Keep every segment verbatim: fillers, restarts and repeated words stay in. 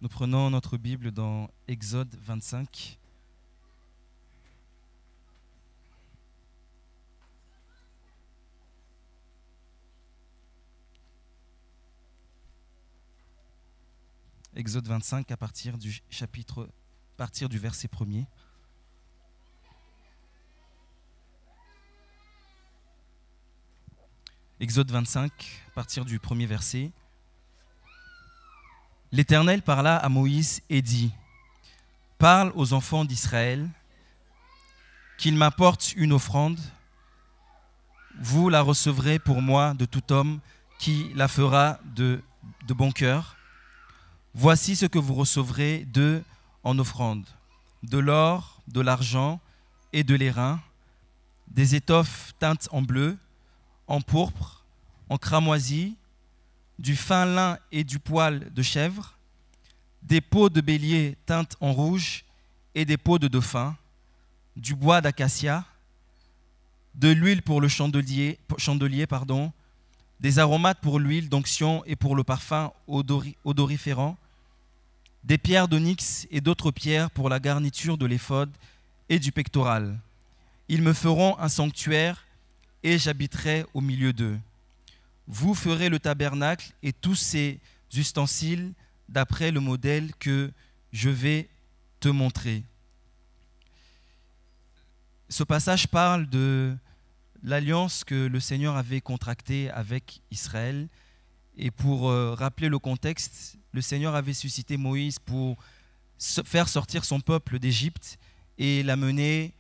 Nous prenons notre Bible dans Exode vingt-cinq. Exode vingt-cinq à partir du chapitre, à partir du verset premier. Exode vingt-cinq, à partir du premier verset. L'Éternel parla à Moïse et dit : Parle aux enfants d'Israël qu'ils m'apportent une offrande. Vous la recevrez pour moi de tout homme qui la fera de, de bon cœur. Voici ce que vous recevrez d'eux en offrande : de l'or, de l'argent et de l'airain, des étoffes teintes en bleu, en pourpre, en cramoisi, du fin lin et du poil de chèvre, des peaux de bélier teintes en rouge et des peaux de dauphin, du bois d'acacia, de l'huile pour le chandelier, chandelier pardon, des aromates pour l'huile d'onction et pour le parfum odori, odoriférant, des pierres d'onyx et d'autres pierres pour la garniture de l'éphod et du pectoral. Ils me feront un sanctuaire et j'habiterai au milieu d'eux. Vous ferez le tabernacle et tous ses ustensiles d'après le modèle que je vais te montrer. Ce passage parle de l'alliance que le Seigneur avait contractée avec Israël. Et pour euh, rappeler le contexte, le Seigneur avait suscité Moïse pour faire sortir son peuple d'Égypte et l'amener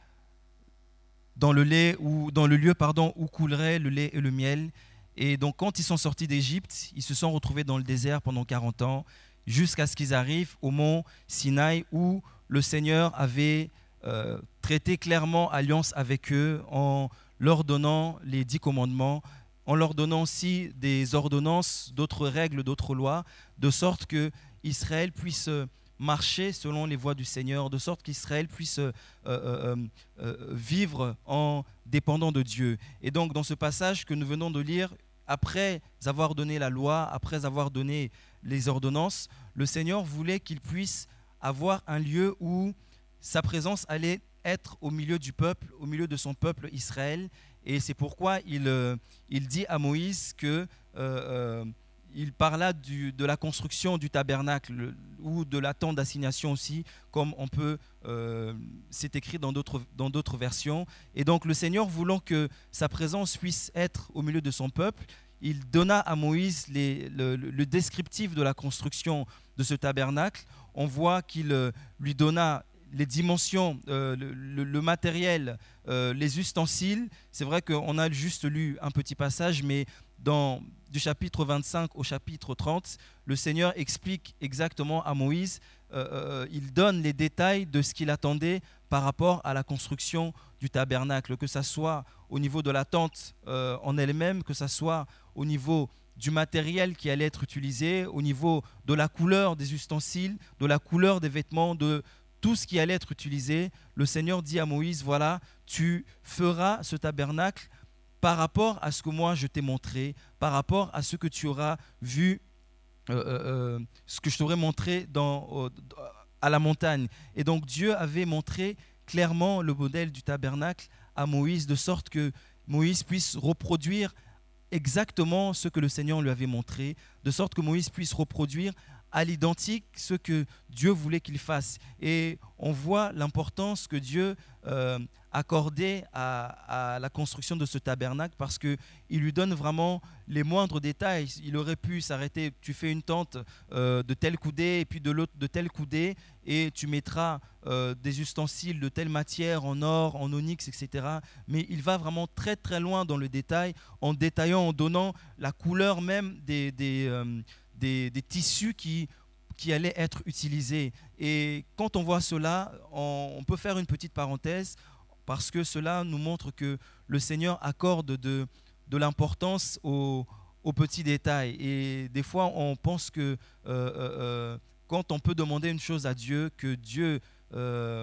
dans le, lait ou, dans le lieu pardon, où coulerait le lait et le miel. Et donc quand ils sont sortis d'Égypte, ils se sont retrouvés dans le désert pendant quarante ans, jusqu'à ce qu'ils arrivent au mont Sinaï, où le Seigneur avait euh, traité clairement alliance avec eux en leur donnant les dix commandements, en leur donnant aussi des ordonnances, d'autres règles, d'autres lois, de sorte que Israël puisse marcher selon les voies du Seigneur, de sorte qu'Israël puisse euh, euh, euh, vivre en dépendant de Dieu. Et donc dans ce passage que nous venons de lire, après avoir donné la loi, après avoir donné les ordonnances, le Seigneur voulait qu'il puisse avoir un lieu où sa présence allait être au milieu du peuple, au milieu de son peuple Israël. Et c'est pourquoi il, euh, il dit à Moïse que euh, euh, il parla du, de la construction du tabernacle ou de la tente d'assignation aussi, comme on peut, euh, c'est écrit dans d'autres, dans d'autres versions. Et donc le Seigneur, voulant que sa présence puisse être au milieu de son peuple, il donna à Moïse les, le, le descriptif de la construction de ce tabernacle. On voit qu'il euh, lui donna les dimensions, euh, le, le, le matériel, euh, les ustensiles. C'est vrai qu'on a juste lu un petit passage, mais dans, du chapitre vingt-cinq au chapitre trente, le Seigneur explique exactement à Moïse, euh, euh, il donne les détails de ce qu'il attendait par rapport à la construction du tabernacle, que ce soit au niveau de la tente euh, en elle-même, que ce soit au niveau du matériel qui allait être utilisé, au niveau de la couleur des ustensiles, de la couleur des vêtements, de tout ce qui allait être utilisé. Le Seigneur dit à Moïse, voilà, tu feras ce tabernacle par rapport à ce que moi je t'ai montré, par rapport à ce que tu auras vu, euh, euh, ce que je t'aurais montré dans, euh, à la montagne. Et donc Dieu avait montré clairement le modèle du tabernacle à Moïse, de sorte que Moïse puisse reproduire exactement ce que le Seigneur lui avait montré, de sorte que Moïse puisse reproduire à l'identique ce que Dieu voulait qu'il fasse. Et on voit l'importance que Dieu euh, accordait à, à la construction de ce tabernacle, parce qu'il lui donne vraiment les moindres détails. Il aurait pu s'arrêter, tu fais une tente euh, de tel coudé et puis de l'autre de tel coudé, et tu mettras euh, des ustensiles de telle matière, en or, en onyx, et cetera. Mais il va vraiment très très loin dans le détail, en détaillant, en donnant la couleur même des... des euh, Des, des tissus qui, qui allaient être utilisés. Et quand on voit cela, on, on peut faire une petite parenthèse, parce que cela nous montre que le Seigneur accorde de, de l'importance aux, aux petits détails. Et des fois, on pense que euh, euh, quand on peut demander une chose à Dieu, que Dieu euh,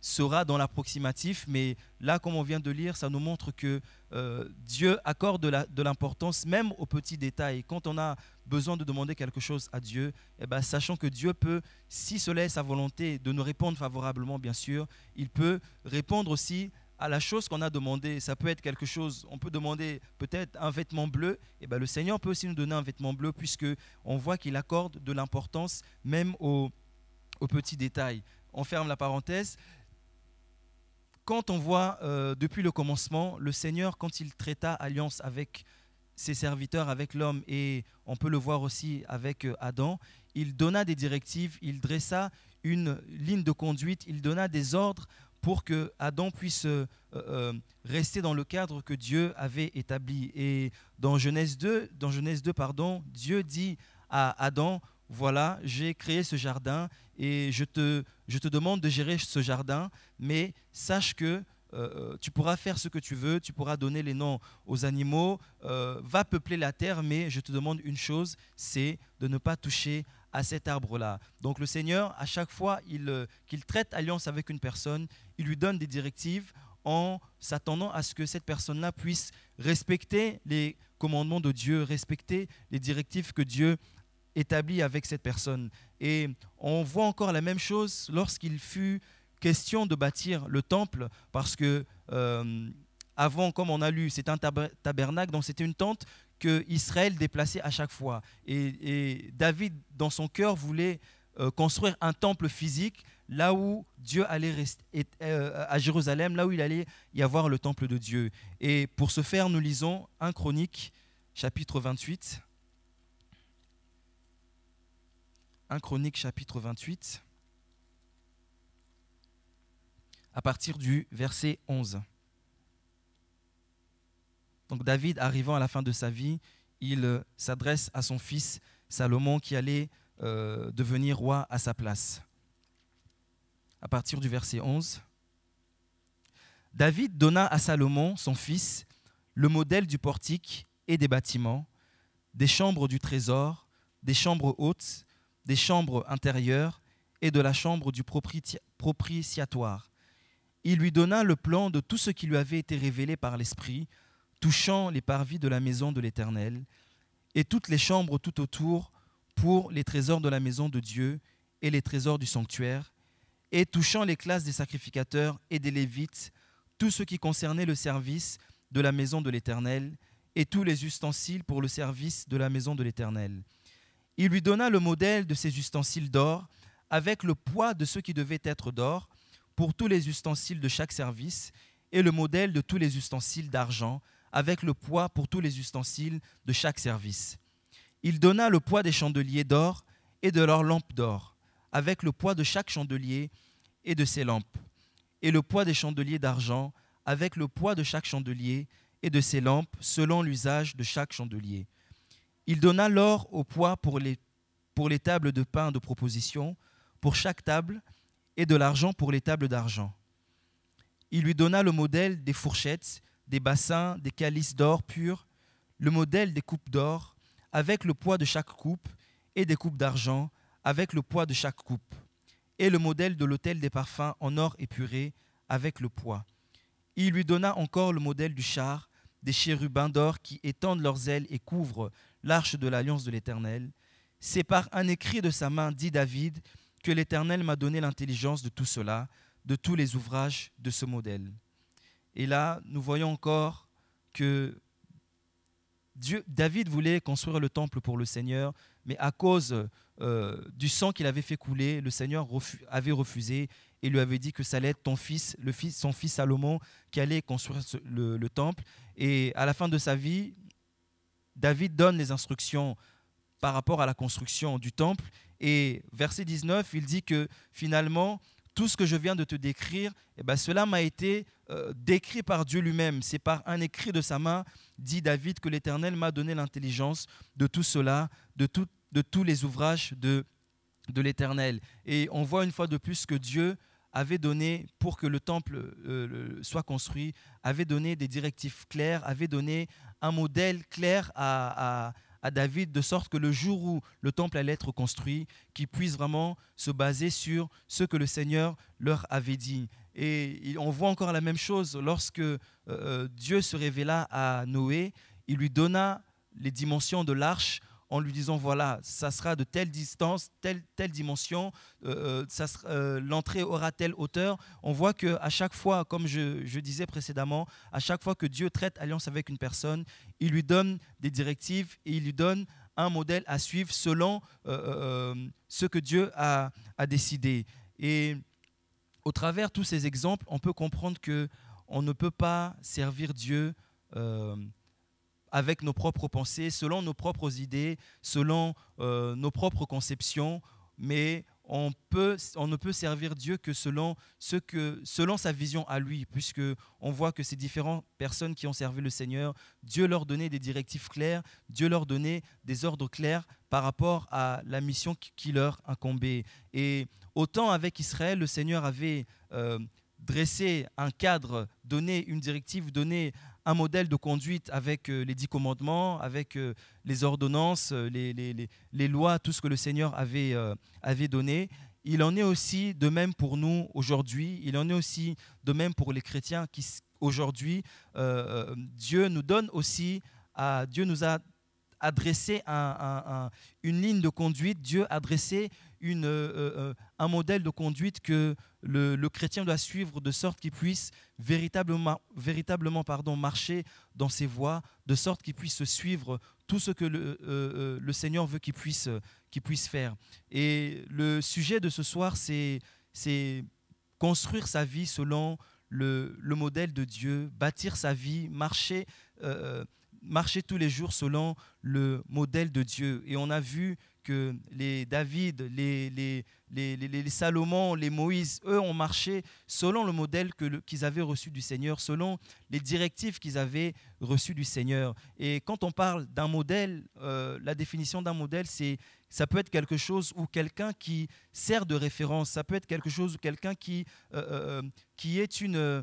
sera dans l'approximatif, mais là, comme on vient de lire, ça nous montre que euh, Dieu accorde de, la, de l'importance même aux petits détails. Quand on a besoin de demander quelque chose à Dieu, eh ben, sachant que Dieu peut, si cela est sa volonté, de nous répondre favorablement, bien sûr, il peut répondre aussi à la chose qu'on a demandé. Ça peut être quelque chose, on peut demander peut-être un vêtement bleu, et ben le Seigneur peut aussi nous donner un vêtement bleu, puisque on voit qu'il accorde de l'importance même aux, aux petits détails. On ferme la parenthèse. Quand on voit euh, depuis le commencement, le Seigneur, quand il traita alliance avec ses serviteurs, avec l'homme, et on peut le voir aussi avec euh, Adam, il donna des directives, il dressa une ligne de conduite, il donna des ordres pour que Adam puisse euh, euh, rester dans le cadre que Dieu avait établi. Et dans Genèse deux, dans Genèse deux pardon, Dieu dit à Adam, voilà, j'ai créé ce jardin et je te, je te demande de gérer ce jardin, mais sache que euh, tu pourras faire ce que tu veux, tu pourras donner les noms aux animaux, euh, va peupler la terre, mais je te demande une chose, c'est de ne pas toucher à cet arbre-là. Donc le Seigneur, à chaque fois il, euh, qu'il traite alliance avec une personne, il lui donne des directives en s'attendant à ce que cette personne-là puisse respecter les commandements de Dieu, respecter les directives que Dieu établi avec cette personne. Et on voit encore la même chose lorsqu'il fut question de bâtir le temple, parce que euh, avant, comme on a lu, c'était un tabernacle, donc c'était une tente que Israël déplaçait à chaque fois. Et, et David, dans son cœur, voulait euh, construire un temple physique là où Dieu allait rester, et, euh, à Jérusalem, là où il allait y avoir le temple de Dieu. Et pour ce faire, nous lisons un Chronique, chapitre vingt-huit. un Chronique chapitre vingt-huit, à partir du verset onze. Donc David, arrivant à la fin de sa vie, il euh, s'adresse à son fils Salomon qui allait euh, devenir roi à sa place. À partir du verset onze, David donna à Salomon, son fils, le modèle du portique et des bâtiments, des chambres du trésor, des chambres hautes, des chambres intérieures et de la chambre du propitiatoire. Il lui donna le plan de tout ce qui lui avait été révélé par l'Esprit, touchant les parvis de la maison de l'Éternel, et toutes les chambres tout autour pour les trésors de la maison de Dieu et les trésors du sanctuaire, et touchant les classes des sacrificateurs et des Lévites, tout ce qui concernait le service de la maison de l'Éternel, et tous les ustensiles pour le service de la maison de l'Éternel. Il lui donna le modèle de ces ustensiles d'or, avec le poids de ceux qui devaient être d'or, pour tous les ustensiles de chaque service, et le modèle de tous les ustensiles d'argent, avec le poids pour tous les ustensiles de chaque service. Il donna le poids des chandeliers d'or et de leurs lampes d'or, avec le poids de chaque chandelier et de ses lampes, et le poids des chandeliers d'argent, avec le poids de chaque chandelier et de ses lampes, selon l'usage de chaque chandelier. Il donna l'or au poids pour les, pour les tables de pain de proposition, pour chaque table, et de l'argent pour les tables d'argent. Il lui donna le modèle des fourchettes, des bassins, des calices d'or pur, le modèle des coupes d'or, avec le poids de chaque coupe, et des coupes d'argent, avec le poids de chaque coupe, et le modèle de l'autel des parfums en or épuré, avec le poids. Il lui donna encore le modèle du char, des chérubins d'or qui étendent leurs ailes et couvrent l'arche de l'alliance de l'Éternel. C'est par un écrit de sa main, dit David, que l'Éternel m'a donné l'intelligence de tout cela, de tous les ouvrages de ce modèle. Et là, nous voyons encore que Dieu, David voulait construire le temple pour le Seigneur, mais à cause euh, du sang qu'il avait fait couler, le Seigneur refu, avait refusé et lui avait dit que ça allait être ton fils, le fils, son fils Salomon, qui allait construire ce, le, le temple. Et à la fin de sa vie, David donne les instructions par rapport à la construction du temple. Et verset dix-neuf, il dit que finalement, tout ce que je viens de te décrire, eh ben, cela m'a été euh, décrit par Dieu lui-même. C'est par un écrit de sa main, dit David, que l'Éternel m'a donné l'intelligence de tout cela, de, tout, de tous les ouvrages de, de l'Éternel. Et on voit une fois de plus que Dieu avait donné, pour que le temple euh, soit construit, avait donné des directives claires, avait donné un modèle clair à, à, à David, de sorte que le jour où le temple allait être construit, qu'il puisse vraiment se baser sur ce que le Seigneur leur avait dit. Et on voit encore la même chose lorsque euh, Dieu se révéla à Noé, il lui donna les dimensions de l'arche en lui disant voilà, ça sera de telle distance, telle, telle dimension, euh, ça sera, euh, l'entrée aura telle hauteur. On voit qu'à chaque fois, comme je, je disais précédemment, à chaque fois que Dieu traite alliance avec une personne, il lui donne des directives et il lui donne un modèle à suivre selon euh, euh, ce que Dieu a, a décidé. Et au travers de tous ces exemples, on peut comprendre qu'on ne peut pas servir Dieu euh, avec nos propres pensées, selon nos propres idées, selon euh, nos propres conceptions, mais on, peut, on ne peut servir Dieu que selon, ce que selon sa vision à lui, puisqu'on voit que ces différentes personnes qui ont servi le Seigneur, Dieu leur donnait des directives claires, Dieu leur donnait des ordres clairs par rapport à la mission qui leur incombait. Et autant avec Israël, le Seigneur avait euh, dressé un cadre, donné une directive, donné un modèle de conduite avec euh, les dix commandements, avec euh, les ordonnances, les, les, les, les lois, tout ce que le Seigneur avait, euh, avait donné. Il en est aussi de même pour nous aujourd'hui. Il en est aussi de même pour les chrétiens qui aujourd'hui, euh, Dieu nous donne aussi, à, Dieu nous a adressé un, un, un, une ligne de conduite, Dieu a dressé une, euh, euh, un modèle de conduite que le, le chrétien doit suivre de sorte qu'il puisse véritablement, véritablement pardon, marcher dans ses voies, de sorte qu'il puisse suivre tout ce que le, euh, le Seigneur veut qu'il puisse, qu'il puisse faire. Et le sujet de ce soir, c'est, c'est construire sa vie selon le, le modèle de Dieu, bâtir sa vie, marcher euh, marcher tous les jours selon le modèle de Dieu. Et on a vu que les David, les, les, les, les, les Salomon, les Moïse, eux ont marché selon le modèle que le, qu'ils avaient reçu du Seigneur, selon les directives qu'ils avaient reçues du Seigneur. Et quand on parle d'un modèle, euh, la définition d'un modèle, c'est, ça peut être quelque chose ou quelqu'un qui sert de référence, ça peut être quelque chose ou quelqu'un qui, euh, euh, qui est une... Euh,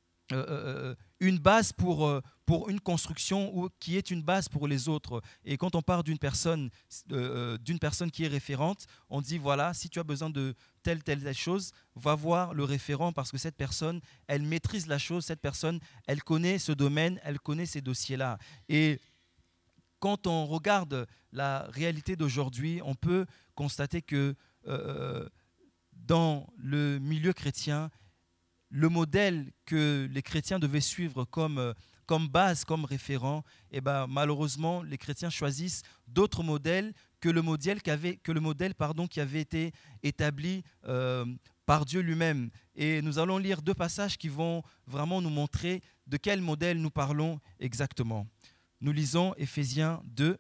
euh, une base pour, euh, pour une construction ou qui est une base pour les autres. Et quand on parle d'une personne, euh, d'une personne qui est référente, on dit voilà, si tu as besoin de telle, telle, telle chose, va voir le référent parce que cette personne, elle maîtrise la chose, cette personne, elle connaît ce domaine, elle connaît ces dossiers-là. Et quand on regarde la réalité d'aujourd'hui, on peut constater que euh, dans le milieu chrétien, le modèle que les chrétiens devaient suivre comme, comme base, comme référent, eh ben, malheureusement, les chrétiens choisissent d'autres modèles que le modèle, qui avait, que le modèle pardon, qui avait été établi euh, par Dieu lui-même. Et nous allons lire deux passages qui vont vraiment nous montrer de quel modèle nous parlons exactement. Nous lisons Éphésiens deux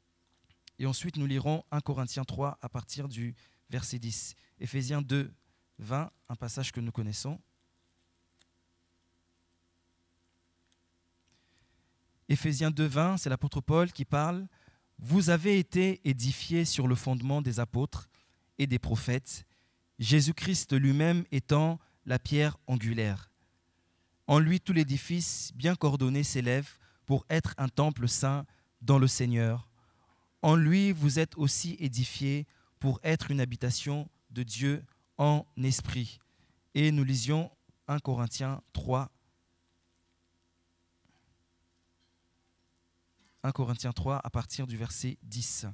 et ensuite nous lirons un Corinthiens trois à partir du verset dix. Éphésiens deux, vingt, un passage que nous connaissons. Éphésiens deux, vingt, c'est l'apôtre Paul qui parle. « Vous avez été édifiés sur le fondement des apôtres et des prophètes, Jésus-Christ lui-même étant la pierre angulaire. En lui, tout l'édifice bien coordonné s'élève pour être un temple saint dans le Seigneur. En lui, vous êtes aussi édifiés pour être une habitation de Dieu en esprit. » Et nous lisions un Corinthiens trois, un Corinthiens trois à partir du verset dix.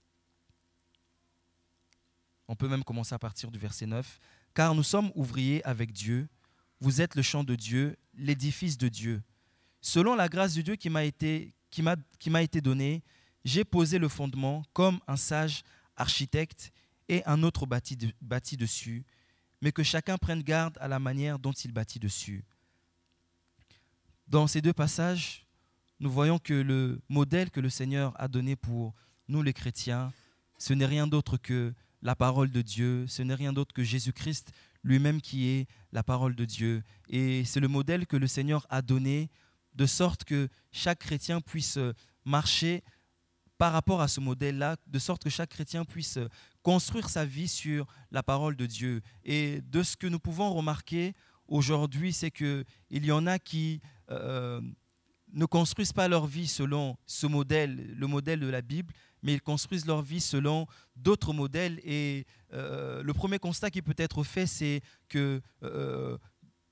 On peut même commencer à partir du verset neuf. « Car nous sommes ouvriers avec Dieu, vous êtes le champ de Dieu, l'édifice de Dieu. Selon la grâce de Dieu qui m'a été, qui m'a, qui m'a été donnée, j'ai posé le fondement comme un sage architecte et un autre bâti, de, bâti dessus, mais que chacun prenne garde à la manière dont il bâtit dessus. » Dans ces deux passages, nous voyons que le modèle que le Seigneur a donné pour nous les chrétiens, ce n'est rien d'autre que la parole de Dieu, ce n'est rien d'autre que Jésus-Christ lui-même qui est la parole de Dieu. Et c'est le modèle que le Seigneur a donné de sorte que chaque chrétien puisse marcher par rapport à ce modèle-là, de sorte que chaque chrétien puisse construire sa vie sur la parole de Dieu. Et de ce que nous pouvons remarquer aujourd'hui, c'est qu'il y en a qui euh, ne construisent pas leur vie selon ce modèle, le modèle de la Bible, mais ils construisent leur vie selon d'autres modèles. Et euh, le premier constat qui peut être fait, c'est que euh,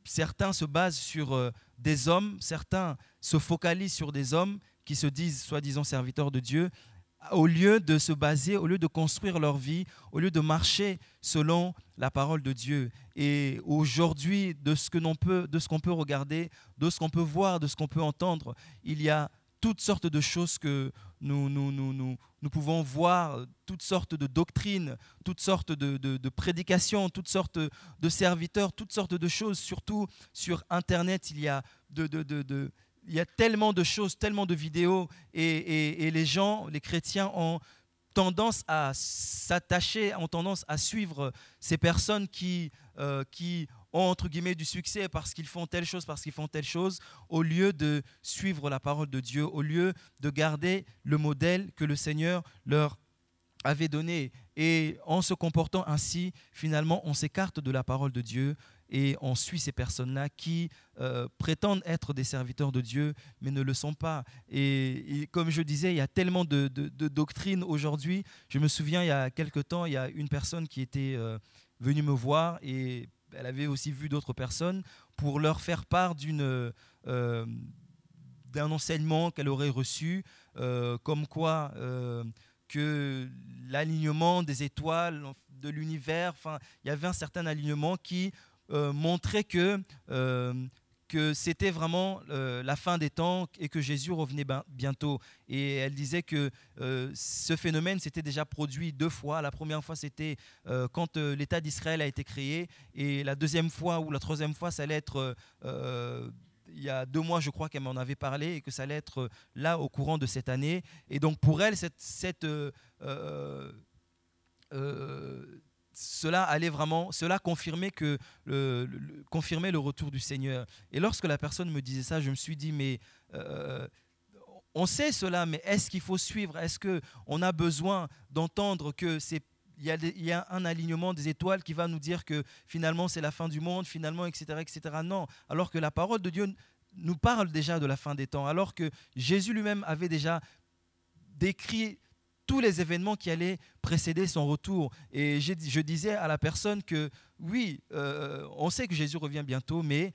certains se basent sur euh, des hommes, certains se focalisent sur des hommes qui se disent soi-disant serviteurs de Dieu, au lieu de se baser, au lieu de construire leur vie, au lieu de marcher selon la parole de Dieu. Et aujourd'hui, de ce que l'on peut, de ce qu'on peut regarder, de ce qu'on peut voir, de ce qu'on peut entendre, il y a toutes sortes de choses que nous, nous, nous, nous, nous pouvons voir, toutes sortes de doctrines, toutes sortes de, de, de prédications, toutes sortes de serviteurs, toutes sortes de choses. Surtout sur Internet, il y a de, de, de, de il y a tellement de choses, tellement de vidéos, et, et, et les gens, les chrétiens ont tendance à s'attacher, ont tendance à suivre ces personnes qui, euh, qui ont entre guillemets du succès parce qu'ils font telle chose, parce qu'ils font telle chose, au lieu de suivre la parole de Dieu, au lieu de garder le modèle que le Seigneur leur avait donné. Et en se comportant ainsi, finalement, on s'écarte de la parole de Dieu et on suit ces personnes-là qui euh, prétendent être des serviteurs de Dieu, mais ne le sont pas. Et, et comme je disais, il y a tellement de, de, de doctrines aujourd'hui. Je me souviens, il y a quelque temps, il y a une personne qui était euh, venue me voir et elle avait aussi vu d'autres personnes pour leur faire part d'une, euh, d'un enseignement qu'elle aurait reçu, euh, comme quoi... Euh, que l'alignement des étoiles de l'univers, enfin, il y avait un certain alignement qui euh, montrait que, euh, que c'était vraiment euh, la fin des temps et que Jésus revenait ben, bientôt. Et elle disait que euh, ce phénomène s'était déjà produit deux fois. La première fois, c'était euh, quand euh, l'État d'Israël a été créé, et la deuxième fois ou la troisième fois, ça allait être... Euh, il y a deux mois, je crois qu'elle m'en avait parlé, et que ça allait être là au courant de cette année. Et donc pour elle, cette, cette, euh, euh, euh, cela allait vraiment, cela confirmait, que le, le, confirmait le retour du Seigneur. Et lorsque la personne me disait ça, je me suis dit, mais euh, on sait cela, mais est-ce qu'il faut suivre? Est-ce qu'on a besoin d'entendre que c'est Il y, a des, il y a un alignement des étoiles qui va nous dire que finalement c'est la fin du monde, finalement, et cetera, et cetera. Non, alors que la parole de Dieu nous parle déjà de la fin des temps, alors que Jésus lui-même avait déjà décrit tous les événements qui allaient précéder son retour. Et je disais à la personne que oui, euh, on sait que Jésus revient bientôt, mais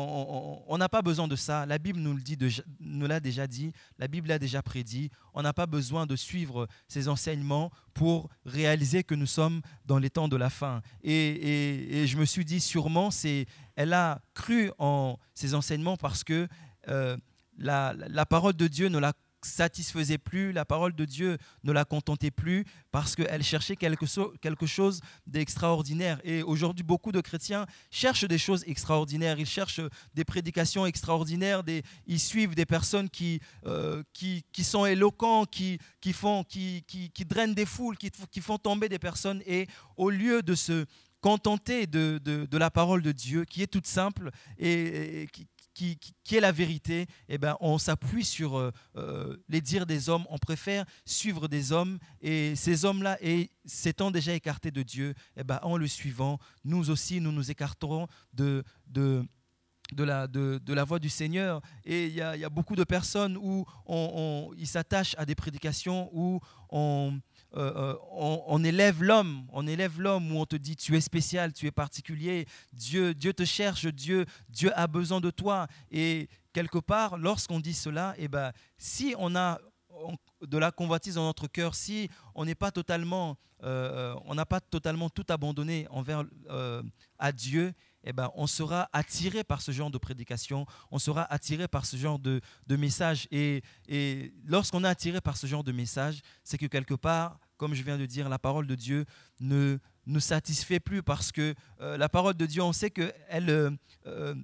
on n'a pas besoin de ça. La Bible nous le dit, nous l'a déjà dit, la Bible l'a déjà prédit. On n'a pas besoin de suivre ces enseignements pour réaliser que nous sommes dans les temps de la fin. Et, et, et je me suis dit, sûrement, c'est, elle a cru en ces enseignements parce que euh, la, la parole de Dieu ne l'a satisfaisait plus, la parole de Dieu ne la contentait plus, parce qu'elle cherchait quelque, so- quelque chose d'extraordinaire. Et aujourd'hui, beaucoup de chrétiens cherchent des choses extraordinaires, ils cherchent des prédications extraordinaires, des, ils suivent des personnes qui, euh, qui, qui sont éloquents, qui, qui, font, qui, qui, qui drainent des foules, qui, qui font tomber des personnes, et au lieu de se contenter de, de, de la parole de Dieu, qui est toute simple et, et qui, Qui, qui, qui est la vérité, eh ben, on s'appuie sur euh, euh, les dires des hommes, on préfère suivre des hommes, et ces hommes-là, et s'étant déjà écartés de Dieu, eh ben, en le suivant, nous aussi, nous nous écarterons de, de, de, la, de, de la voix du Seigneur. Et il y, y a beaucoup de personnes où on, on, ils s'attachent à des prédications où on... Euh, on, on élève l'homme, on élève l'homme où on te dit tu es spécial, tu es particulier, Dieu, Dieu te cherche, Dieu, Dieu a besoin de toi. Et quelque part, lorsqu'on dit cela, eh ben, si on a de la convoitise dans notre cœur, si on n'est pas totalement, euh, on n'a pas totalement tout abandonné envers euh, à Dieu, eh ben, on sera attiré par ce genre de prédication, on sera attiré par ce genre de, de message. Et, et lorsqu'on est attiré par ce genre de message, c'est que quelque part, comme je viens de dire, la parole de Dieu ne nous satisfait plus, parce que euh, la parole de Dieu, on sait qu'elle euh, euh,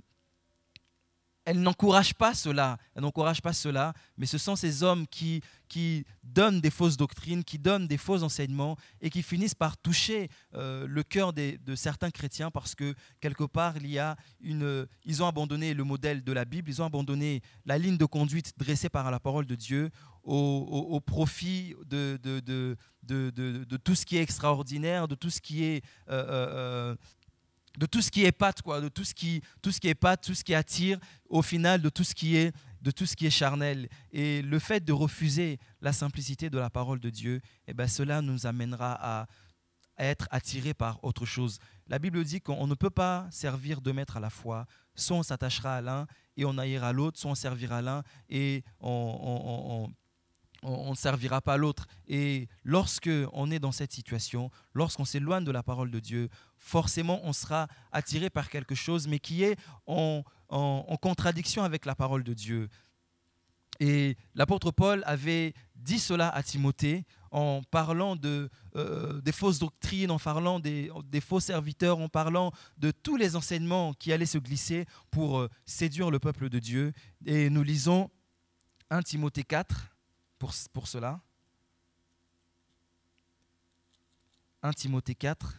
elle n'encourage pas cela, elle n'encourage pas cela, mais ce sont ces hommes qui, qui donnent des fausses doctrines, qui donnent des faux enseignements, et qui finissent par toucher euh, le cœur des, de certains chrétiens, parce que quelque part, il y a une, ils ont abandonné le modèle de la Bible, ils ont abandonné la ligne de conduite dressée par la parole de Dieu au, au, au profit de, de, de, de, de, de tout ce qui est extraordinaire, de tout ce qui est... Euh, euh, de tout ce qui épate, quoi, de tout ce qui, tout ce qui épate, tout ce qui attire, au final, de tout ce qui est, de tout ce qui est charnel. Et le fait de refuser la simplicité de la parole de Dieu, eh ben, cela nous amènera à, à être attirés par autre chose. La Bible dit qu'on ne peut pas servir deux maîtres à la fois. soit on s'attachera à l'un et on haïra l'autre, soit on servira l'un et on ne servira pas l'autre. Et lorsque on est dans cette situation, lorsqu'on s'éloigne de la parole de Dieu, forcément on sera attiré par quelque chose, mais qui est en, en, en contradiction avec la parole de Dieu. Et l'apôtre Paul avait dit cela à Timothée en parlant de, euh, des fausses doctrines, en parlant des, des faux serviteurs, en parlant de tous les enseignements qui allaient se glisser pour euh, séduire le peuple de Dieu. Et nous lisons premier Timothée quatre pour, pour cela. premier Timothée quatre,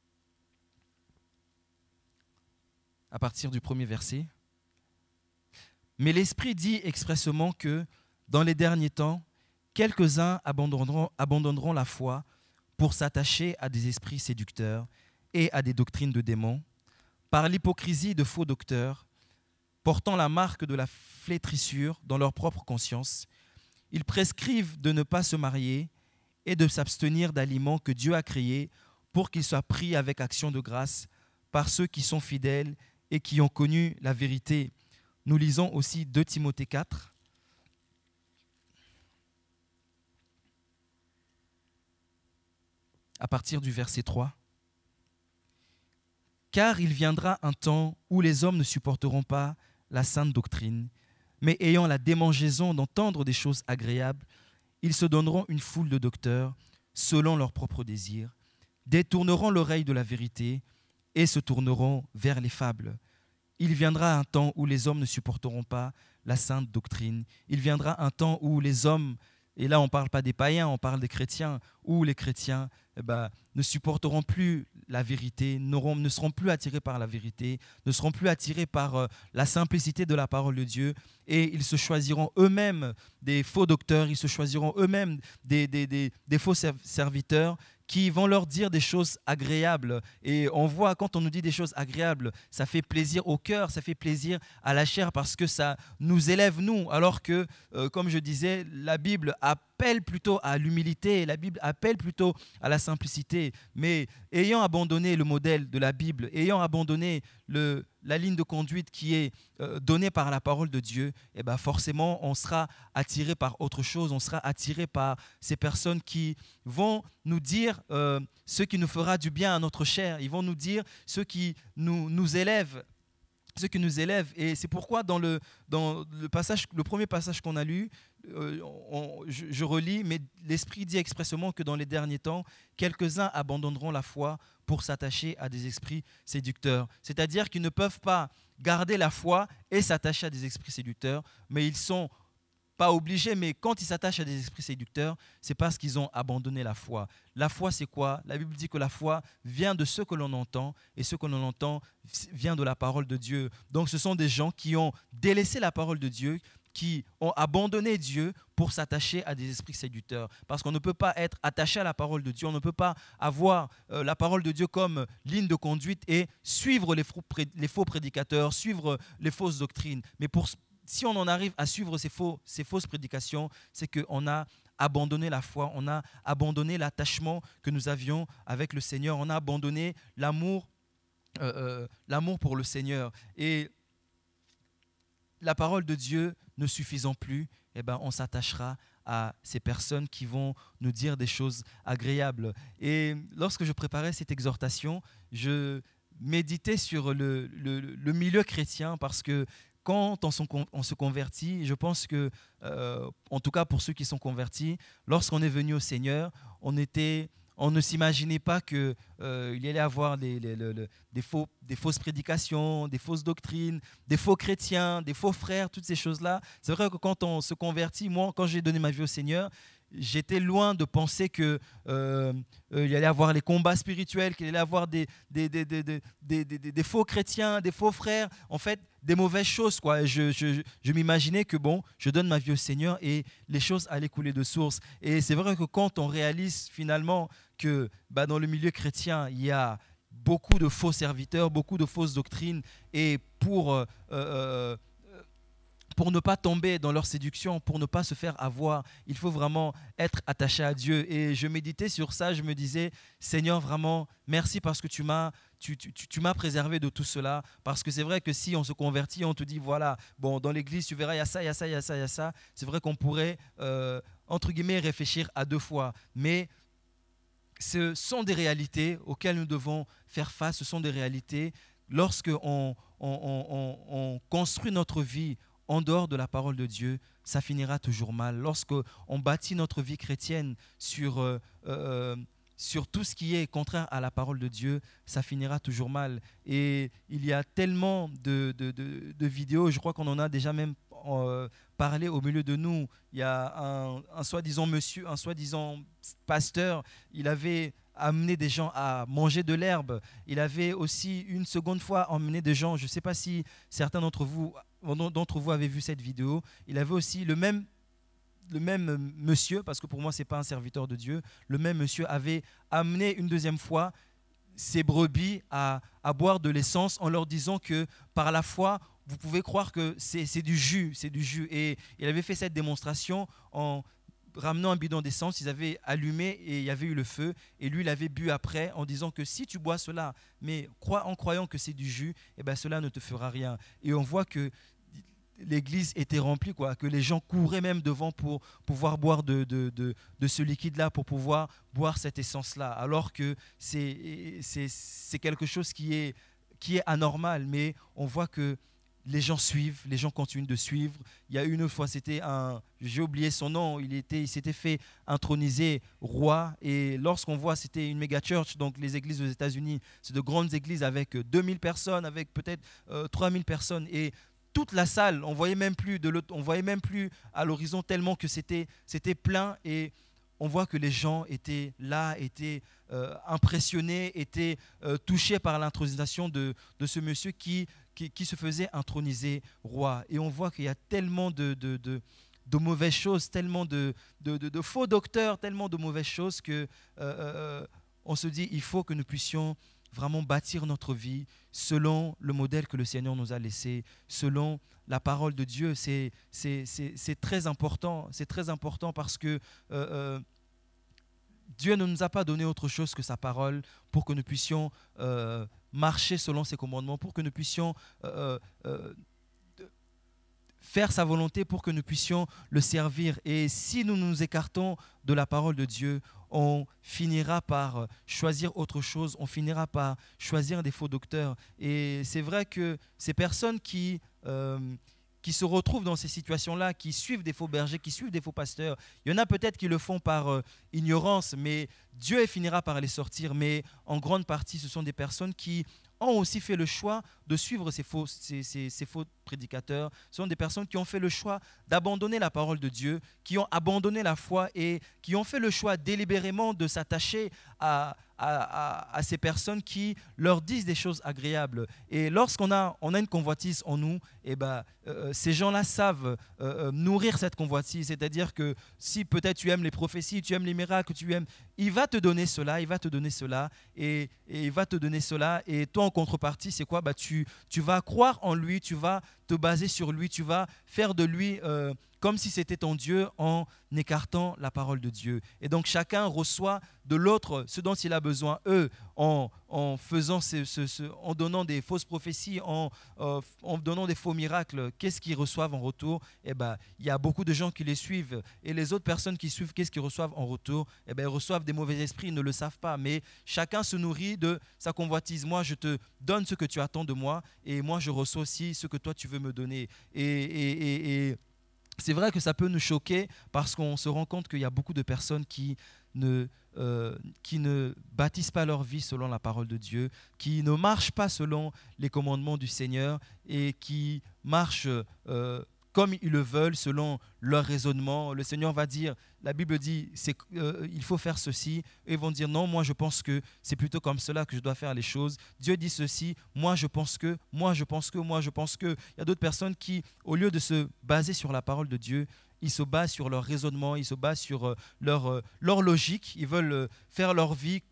à partir du premier verset. Mais l'Esprit dit expressément que, dans les derniers temps, quelques-uns abandonneront, abandonneront la foi pour s'attacher à des esprits séducteurs et à des doctrines de démons, par l'hypocrisie de faux docteurs, portant la marque de la flétrissure dans leur propre conscience. Ils prescrivent de ne pas se marier et de s'abstenir d'aliments que Dieu a créés pour qu'ils soient pris avec action de grâce par ceux qui sont fidèles et qui ont connu la vérité. Nous lisons aussi deux Timothée quatre. À partir du verset trois. Car il viendra un temps où les hommes ne supporteront pas la sainte doctrine, mais ayant la démangeaison d'entendre des choses agréables, ils se donneront une foule de docteurs selon leurs propres désirs, détourneront l'oreille de la vérité et se tourneront vers les fables. Il viendra un temps où les hommes ne supporteront pas la sainte doctrine. Il viendra un temps où les hommes, et là on ne parle pas des païens, on parle des chrétiens, où les chrétiens eh ben, ne supporteront plus la vérité, ne seront plus attirés par la vérité, ne seront plus attirés par euh, la simplicité de la parole de Dieu, et ils se choisiront eux-mêmes des faux docteurs, ils se choisiront eux-mêmes des, des, des, des faux serviteurs, qui vont leur dire des choses agréables. Et on voit, quand on nous dit des choses agréables, ça fait plaisir au cœur, ça fait plaisir à la chair parce que ça nous élève, nous. Alors que, euh, comme je disais, la Bible appelle plutôt à l'humilité, la Bible appelle plutôt à la simplicité. Mais ayant abandonné le modèle de la Bible, ayant abandonné le, la ligne de conduite qui est euh, donnée par la parole de Dieu, eh ben forcément, on sera attiré par autre chose, on sera attiré par ces personnes qui vont nous dire euh, ce qui nous fera du bien à notre chair, ils vont nous dire ce qui nous, nous élève, ce qui nous élève. Et c'est pourquoi dans le, dans le, passage, le premier passage qu'on a lu, euh, on, je, je relis, mais l'Esprit dit expressément que dans les derniers temps, quelques-uns abandonneront la foi pour s'attacher à des esprits séducteurs. C'est-à-dire qu'ils ne peuvent pas garder la foi et s'attacher à des esprits séducteurs, mais ils sont pas obligés, mais quand ils s'attachent à des esprits séducteurs, c'est parce qu'ils ont abandonné la foi. La foi, c'est quoi? La Bible dit que la foi vient de ce que l'on entend, et ce que l'on entend vient de la parole de Dieu. Donc ce sont des gens qui ont délaissé la parole de Dieu, qui ont abandonné Dieu pour s'attacher à des esprits séducteurs. Parce qu'on ne peut pas être attaché à la parole de Dieu, on ne peut pas avoir euh, la parole de Dieu comme ligne de conduite et suivre les faux, les faux prédicateurs, suivre les fausses doctrines. Mais pour si on en arrive à suivre ces, faux, ces fausses prédications, c'est qu'on a abandonné la foi, on a abandonné l'attachement que nous avions avec le Seigneur, on a abandonné l'amour, euh, euh, l'amour pour le Seigneur. Et la parole de Dieu ne suffisant plus, eh ben, on s'attachera à ces personnes qui vont nous dire des choses agréables. Et lorsque je préparais cette exhortation, je méditais sur le, le, le milieu chrétien parce que quand on se convertit, je pense que, euh, en tout cas pour ceux qui sont convertis, lorsqu'on est venu au Seigneur, on, était, on ne s'imaginait pas qu'il euh, y allait avoir les, les, les, les, des, faux, des fausses prédications, des fausses doctrines, des faux chrétiens, des faux frères, toutes ces choses-là. C'est vrai que quand on se convertit, moi, quand j'ai donné ma vie au Seigneur, j'étais loin de penser qu'il euh, euh, y allait avoir les combats spirituels, qu'il allait avoir des, des, des, des, des, des, des, des faux chrétiens, des faux frères, en fait, des mauvaises choses, quoi. Je, je, je m'imaginais que, bon, je donne ma vie au Seigneur et les choses allaient couler de source. Et c'est vrai que quand on réalise finalement que bah, dans le milieu chrétien, il y a beaucoup de faux serviteurs, beaucoup de fausses doctrines, et pour... Euh, euh, pour ne pas tomber dans leur séduction, pour ne pas se faire avoir. Il faut vraiment être attaché à Dieu. Et je méditais sur ça, je me disais, Seigneur, vraiment, merci parce que tu m'as, tu, tu, tu m'as préservé de tout cela. Parce que c'est vrai que si on se convertit, on te dit, voilà, bon, dans l'église, tu verras, il y a ça, il y a ça, il y a ça, il y a ça. C'est vrai qu'on pourrait, euh, entre guillemets, réfléchir à deux fois. Mais ce sont des réalités auxquelles nous devons faire face. Ce sont des réalités lorsque on, on, on, on construit notre vie en dehors de la parole de Dieu, ça finira toujours mal. Lorsqu'on bâtit notre vie chrétienne sur, euh, euh, sur tout ce qui est contraire à la parole de Dieu, ça finira toujours mal. Et il y a tellement de, de, de, de vidéos, je crois qu'on en a déjà même euh, parlé au milieu de nous. Il y a un, un soi-disant monsieur, un soi-disant pasteur, il avait amené des gens à manger de l'herbe. Il avait aussi une seconde fois emmené des gens, je ne sais pas si certains d'entre vous d'entre vous avez vu cette vidéo, il avait aussi le même, le même monsieur, parce que pour moi, ce n'est pas un serviteur de Dieu, le même monsieur avait amené une deuxième fois ses brebis à, à boire de l'essence en leur disant que par la foi, vous pouvez croire que c'est, c'est du jus, c'est du jus. Et il avait fait cette démonstration en ramenant un bidon d'essence, ils avaient allumé et il y avait eu le feu. Et lui, il avait bu après en disant que si tu bois cela, mais crois, en croyant que c'est du jus, eh ben, cela ne te fera rien. Et on voit que l'église était remplie, quoi, que les gens couraient même devant pour pouvoir boire de, de, de, de ce liquide-là, pour pouvoir boire cette essence-là, alors que c'est, c'est, c'est quelque chose qui est, qui est anormal, mais on voit que les gens suivent, les gens continuent de suivre. Il y a une autre fois, c'était un, j'ai oublié son nom, il, était, il s'était fait introniser roi, et lorsqu'on voit, c'était une méga church, donc les églises aux États-Unis, c'est de grandes églises avec deux mille personnes, avec peut-être euh, trois mille personnes, et toute la salle, on voyait même plus de l'autre, on voyait même plus à l'horizon tellement que c'était, c'était plein, et on voit que les gens étaient là, étaient euh, impressionnés, étaient euh, touchés par l'intronisation de, de ce monsieur qui, qui, qui se faisait introniser roi. Et on voit qu'il y a tellement de, de, de, de mauvaises choses, tellement de, de, de, de faux docteurs, tellement de mauvaises choses que euh, euh, on se dit il faut que nous puissions vraiment bâtir notre vie selon le modèle que le Seigneur nous a laissé, selon la parole de Dieu. C'est, c'est, c'est, c'est très important, c'est très important parce que euh, euh, Dieu ne nous a pas donné autre chose que sa parole pour que nous puissions euh, marcher selon ses commandements, pour que nous puissions euh, euh, faire sa volonté, pour que nous puissions le servir. Et si nous nous écartons de la parole de Dieu, on finira par choisir autre chose, on finira par choisir des faux docteurs. Et c'est vrai que ces personnes qui, euh, qui se retrouvent dans ces situations-là, qui suivent des faux bergers, qui suivent des faux pasteurs, il y en a peut-être qui le font par euh, ignorance, mais Dieu finira par les sortir. Mais en grande partie, ce sont des personnes qui ont aussi fait le choix de suivre ces faux, ces, ces, ces faux prédicateurs. Ce sont des personnes qui ont fait le choix d'abandonner la parole de Dieu, qui ont abandonné la foi et qui ont fait le choix délibérément de s'attacher à, à, à, à ces personnes qui leur disent des choses agréables. Et lorsqu'on a, on a une convoitise en nous, eh ben, euh, ces gens-là savent euh, nourrir cette convoitise. C'est-à-dire que si peut-être tu aimes les prophéties, tu aimes les miracles, tu aimes, il va te donner cela, il va te donner cela, et, et il va te donner cela. Et toi, en contrepartie, c'est quoi? Bah, tu, tu vas croire en lui, tu vas te baser sur lui, tu vas faire de lui euh, comme si c'était ton Dieu en écartant la parole de Dieu. Et donc chacun reçoit de l'autre ce dont il a besoin. Eux, en, en faisant ce, ce, ce, en donnant des fausses prophéties, en, euh, en donnant des faux miracles, qu'est-ce qu'ils reçoivent en retour? Eh ben, il y a beaucoup de gens qui les suivent. Et les autres personnes qui suivent, qu'est-ce qu'ils reçoivent en retour? Eh ben, ils reçoivent des mauvais esprits, ils ne le savent pas. Mais chacun se nourrit de sa convoitise. Moi, je te donne ce que tu attends de moi, et moi, je reçois aussi ce que toi, tu veux me donner. Et, et, et, et c'est vrai que ça peut nous choquer parce qu'on se rend compte qu'il y a beaucoup de personnes qui ne, euh, qui ne bâtissent pas leur vie selon la parole de Dieu, qui ne marchent pas selon les commandements du Seigneur et qui marchent euh, comme ils le veulent, selon leur raisonnement. Le Seigneur va dire, la Bible dit, c'est, euh, il faut faire ceci. Et ils vont dire, non, moi je pense que c'est plutôt comme cela que je dois faire les choses. Dieu dit ceci, moi je pense que, moi je pense que, moi je pense que. Il y a d'autres personnes qui, au lieu de se baser sur la parole de Dieu, ils se basent sur leur raisonnement, ils se basent sur euh, leur, euh, leur logique. Ils veulent euh, faire leur vie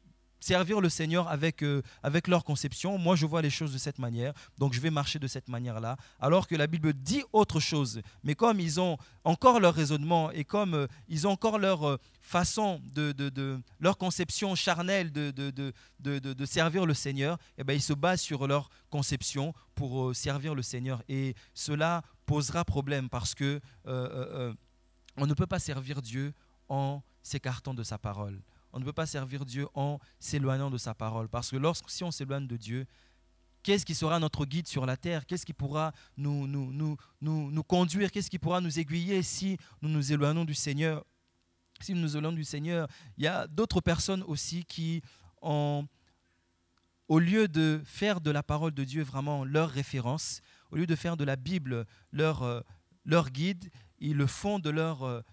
servir le Seigneur avec, euh, avec leur conception. Moi, je vois les choses de cette manière, donc je vais marcher de cette manière-là. Alors que la Bible dit autre chose. Mais comme ils ont encore leur raisonnement et comme euh, ils ont encore leur euh, façon, de, de, de, leur conception charnelle de, de, de, de, de, de servir le Seigneur, eh ben, ils se basent sur leur conception pour euh, servir le Seigneur. Et cela posera problème parce que euh, euh, on ne peut pas servir Dieu en s'écartant de sa parole. On ne peut pas servir Dieu en s'éloignant de sa parole. Parce que lorsque, si on s'éloigne de Dieu, qu'est-ce qui sera notre guide sur la terre? Qu'est-ce qui pourra nous, nous, nous, nous, nous conduire? Qu'est-ce qui pourra nous aiguiller si nous nous éloignons du Seigneur? Si nous nous éloignons du Seigneur, il y a d'autres personnes aussi qui, ont, au lieu de faire de la parole de Dieu vraiment leur référence, au lieu de faire de la Bible leur, euh, leur guide, ils le font de leur, euh,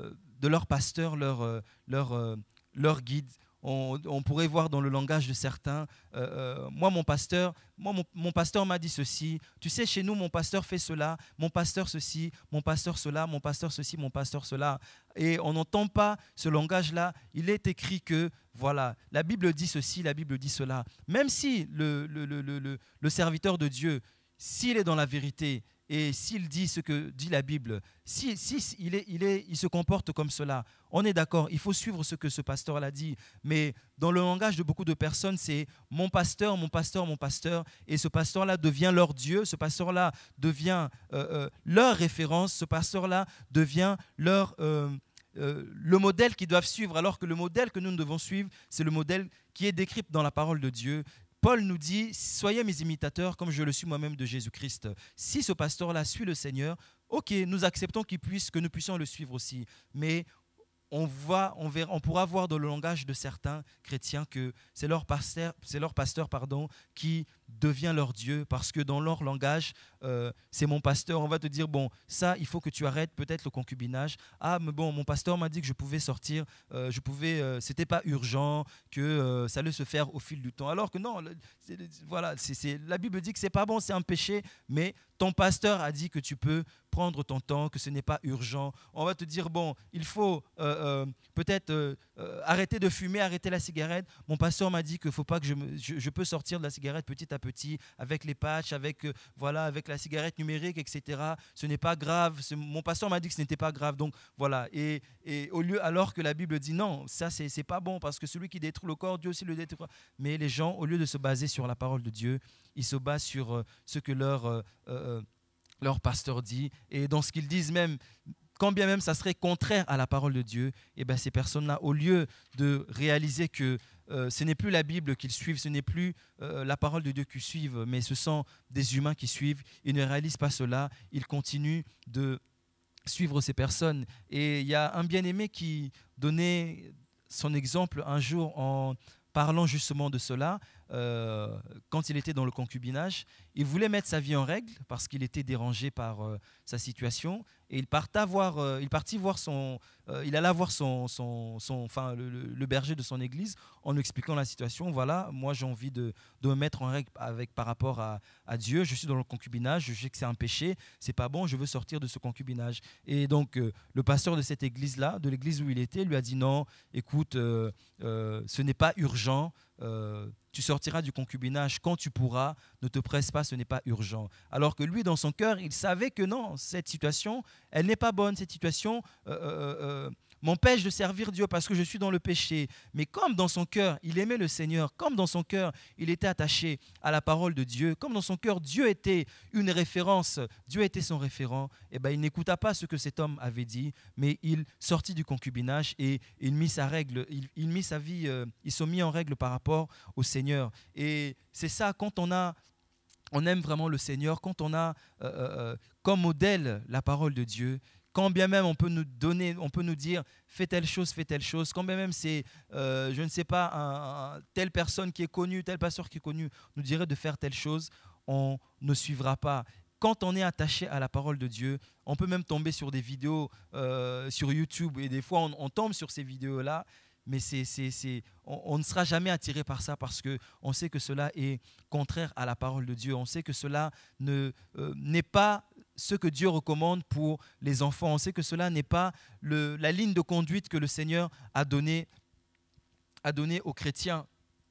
de leur pasteur, leur, euh, leur, euh, leur guide. On, on pourrait voir dans le langage de certains, euh, euh, moi mon pasteur, moi mon, mon pasteur m'a dit ceci, tu sais chez nous mon pasteur fait cela, mon pasteur ceci, mon pasteur cela, mon pasteur ceci, mon pasteur cela. Et on n'entend pas ce langage-là, il est écrit que voilà, la Bible dit ceci, la Bible dit cela. Même si le, le, le, le, le serviteur de Dieu, s'il est dans la vérité, et s'il dit ce que dit la Bible, si, si il, est, il, est, il se comporte comme cela, on est d'accord, il faut suivre ce que ce pasteur-là dit. Mais dans le langage de beaucoup de personnes, c'est mon pasteur, mon pasteur, mon pasteur. Et ce pasteur-là devient leur Dieu, ce pasteur-là devient euh, euh, leur référence, ce pasteur-là devient leur, euh, euh, le modèle qu'ils doivent suivre. Alors que le modèle que nous devons suivre, c'est le modèle qui est décrit dans la parole de Dieu. Paul nous dit, soyez mes imitateurs comme je le suis moi-même de Jésus-Christ. Si ce pasteur-là suit le Seigneur, ok, nous acceptons qu'il puisse, que nous puissions le suivre aussi. Mais on, voit, on, verra, on pourra voir dans le langage de certains chrétiens que c'est leur pasteur, c'est leur pasteur pardon, qui devient leur Dieu, parce que dans leur langage, euh, c'est mon pasteur. On va te dire, bon, ça, il faut que tu arrêtes peut-être le concubinage. Ah, mais bon, mon pasteur m'a dit que je pouvais sortir, euh, je pouvais, euh, c'était pas urgent, que euh, ça allait se faire au fil du temps. Alors que non, c'est, voilà, c'est, c'est, la Bible dit que c'est pas bon, c'est un péché, mais ton pasteur a dit que tu peux prendre ton temps, que ce n'est pas urgent. On va te dire, bon, il faut euh, euh, peut-être euh, euh, arrêter de fumer, arrêter la cigarette. Mon pasteur m'a dit que faut pas que je, me, je, je peux sortir de la cigarette petit à petit, avec les patchs, avec, euh, voilà, avec la cigarette numérique, et cetera. Ce n'est pas grave. Ce, mon pasteur m'a dit que ce n'était pas grave. Donc voilà. Et, et au lieu, alors que la Bible dit non, ça c'est, c'est pas bon, parce que celui qui détruit le corps, Dieu aussi le détruira. Mais les gens, au lieu de se baser sur la parole de Dieu, ils se basent sur euh, ce que leur euh, euh, leur pasteur dit, et dans ce qu'ils disent même, quand bien même ça serait contraire à la parole de Dieu, et bien ces personnes-là, au lieu de réaliser que euh, ce n'est plus la Bible qu'ils suivent, ce n'est plus euh, la parole de Dieu qu'ils suivent, mais ce sont des humains qui suivent, ils ne réalisent pas cela, ils continuent de suivre ces personnes. Et il y a un bien-aimé qui donnait son exemple un jour en parlant justement de cela, euh, quand il était dans le concubinage. Il voulait mettre sa vie en règle parce qu'il était dérangé par euh, sa situation, et il partait voir, euh, il partit voir son, euh, il alla voir son, son, son enfin le, le, le berger de son église en lui expliquant la situation. Voilà, moi j'ai envie de, de me mettre en règle avec par rapport à, à Dieu. Je suis dans le concubinage, je sais que c'est un péché, c'est pas bon, je veux sortir de ce concubinage. Et donc euh, le pasteur de cette église-là, de l'église où il était, lui a dit non, écoute, euh, euh, ce n'est pas urgent. Euh, tu sortiras du concubinage quand tu pourras, ne te presse pas, ce n'est pas urgent. Alors que lui, dans son cœur, il savait que non, cette situation, elle n'est pas bonne, cette situation euh, euh, euh, m'empêche de servir Dieu parce que je suis dans le péché. Mais comme dans son cœur, il aimait le Seigneur, comme dans son cœur, il était attaché à la parole de Dieu, comme dans son cœur, Dieu était une référence, Dieu était son référent, et ben, il n'écouta pas ce que cet homme avait dit, mais il sortit du concubinage et il mit sa règle, il, il mit sa vie, euh, ils sont mis en règle par rapport au Seigneur. Et c'est ça, quand on a on aime vraiment le Seigneur, quand on a euh, euh, comme modèle la parole de Dieu, quand bien même on peut nous donner, on peut nous dire fais telle chose, fais telle chose, quand bien même c'est, euh, je ne sais pas, un, un, telle personne qui est connue, tel pasteur qui est connu nous dirait de faire telle chose, on ne suivra pas. Quand on est attaché à la parole de Dieu, on peut même tomber sur des vidéos euh, sur YouTube, et des fois on, on tombe sur ces vidéos-là, mais c'est, c'est, c'est, on, on ne sera jamais attiré par ça parce qu'on sait que cela est contraire à la parole de Dieu. On sait que cela ne, euh, n'est pas ce que Dieu recommande pour les enfants. On sait que cela n'est pas le, la ligne de conduite que le Seigneur a donnée a donné aux chrétiens.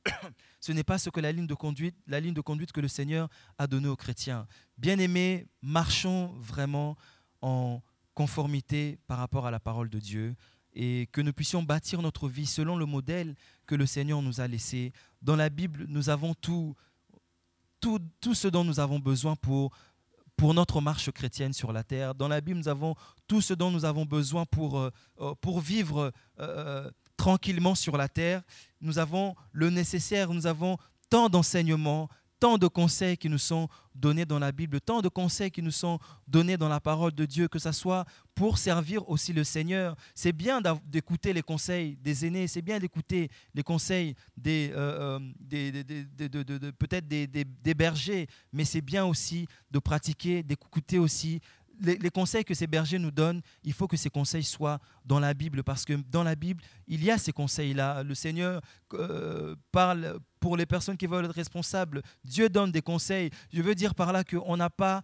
ce n'est pas ce que la ligne de conduite, la ligne de conduite que le Seigneur a donnée aux chrétiens. Bien-aimés, marchons vraiment en conformité par rapport à la parole de Dieu et que nous puissions bâtir notre vie selon le modèle que le Seigneur nous a laissé. Dans la Bible, nous avons tout, tout, tout ce dont nous avons besoin pour, pour notre marche chrétienne sur la terre. Dans la Bible, nous avons tout ce dont nous avons besoin pour, euh, pour vivre euh, tranquillement sur la terre. Nous avons le nécessaire, nous avons tant d'enseignements, tant de conseils qui nous sont donnés dans la Bible, tant de conseils qui nous sont donnés dans la parole de Dieu, que ce soit pour servir aussi le Seigneur. C'est bien d'écouter les conseils des aînés, c'est bien d'écouter les conseils des, euh, des, des, des, des, de, de, de, peut-être des, des, des bergers, mais c'est bien aussi de pratiquer, d'écouter aussi Les, les conseils que ces bergers nous donnent. Il faut que ces conseils soient dans la Bible, parce que dans la Bible, il y a ces conseils-là. Le Seigneur euh, parle pour les personnes qui veulent être responsables. Dieu donne des conseils. Je veux dire par là qu'on n'a pas,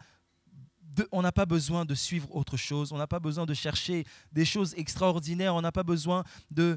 de, on n'a pas besoin de suivre autre chose. On n'a pas besoin de chercher des choses extraordinaires. On n'a pas besoin de...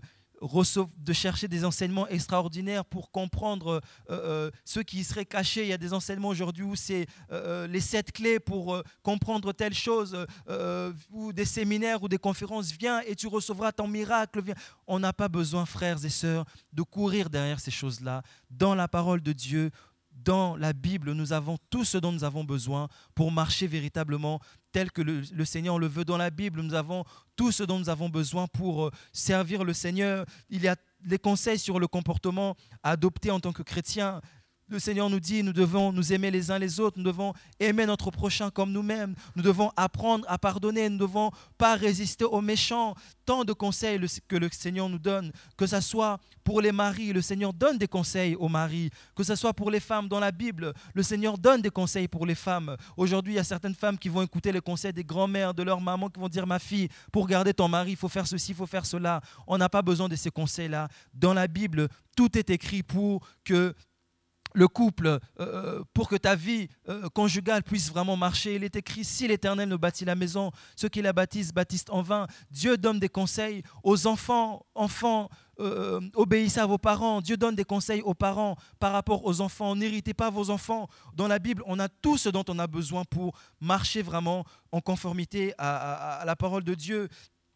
de chercher des enseignements extraordinaires pour comprendre euh, euh, ce qui serait caché. Il y a des enseignements aujourd'hui où c'est euh, les sept clés pour euh, comprendre telle chose, euh, ou des séminaires ou des conférences. Viens et tu recevras ton miracle. Viens. On n'a pas besoin, frères et sœurs, de courir derrière ces choses-là. Dans la parole de Dieu, dans la Bible, nous avons tout ce dont nous avons besoin pour marcher véritablement tel que le, le Seigneur le veut. Dans la Bible, nous avons tout ce dont nous avons besoin pour euh, servir le Seigneur. Il y a les conseils sur le comportement à adopter en tant que chrétien. Le Seigneur nous dit, nous devons nous aimer les uns les autres, nous devons aimer notre prochain comme nous-mêmes, nous devons apprendre à pardonner, nous ne devons pas résister aux méchants. Tant de conseils que le Seigneur nous donne, que ce soit pour les maris, le Seigneur donne des conseils aux maris, que ce soit pour les femmes dans la Bible, le Seigneur donne des conseils pour les femmes. Aujourd'hui, il y a certaines femmes qui vont écouter les conseils des grands-mères, de leur maman, qui vont dire, ma fille, pour garder ton mari, il faut faire ceci, il faut faire cela. On n'a pas besoin de ces conseils-là. Dans la Bible, tout est écrit pour que le couple, euh, pour que ta vie euh, conjugale puisse vraiment marcher. Il est écrit, si l'Éternel ne bâtit la maison, ceux qui la bâtissent bâtissent en vain. Dieu donne des conseils aux enfants. Enfants, euh, obéissez à vos parents. Dieu donne des conseils aux parents par rapport aux enfants. N'irritez pas vos enfants. Dans la Bible, on a tout ce dont on a besoin pour marcher vraiment en conformité à, à, à la parole de Dieu.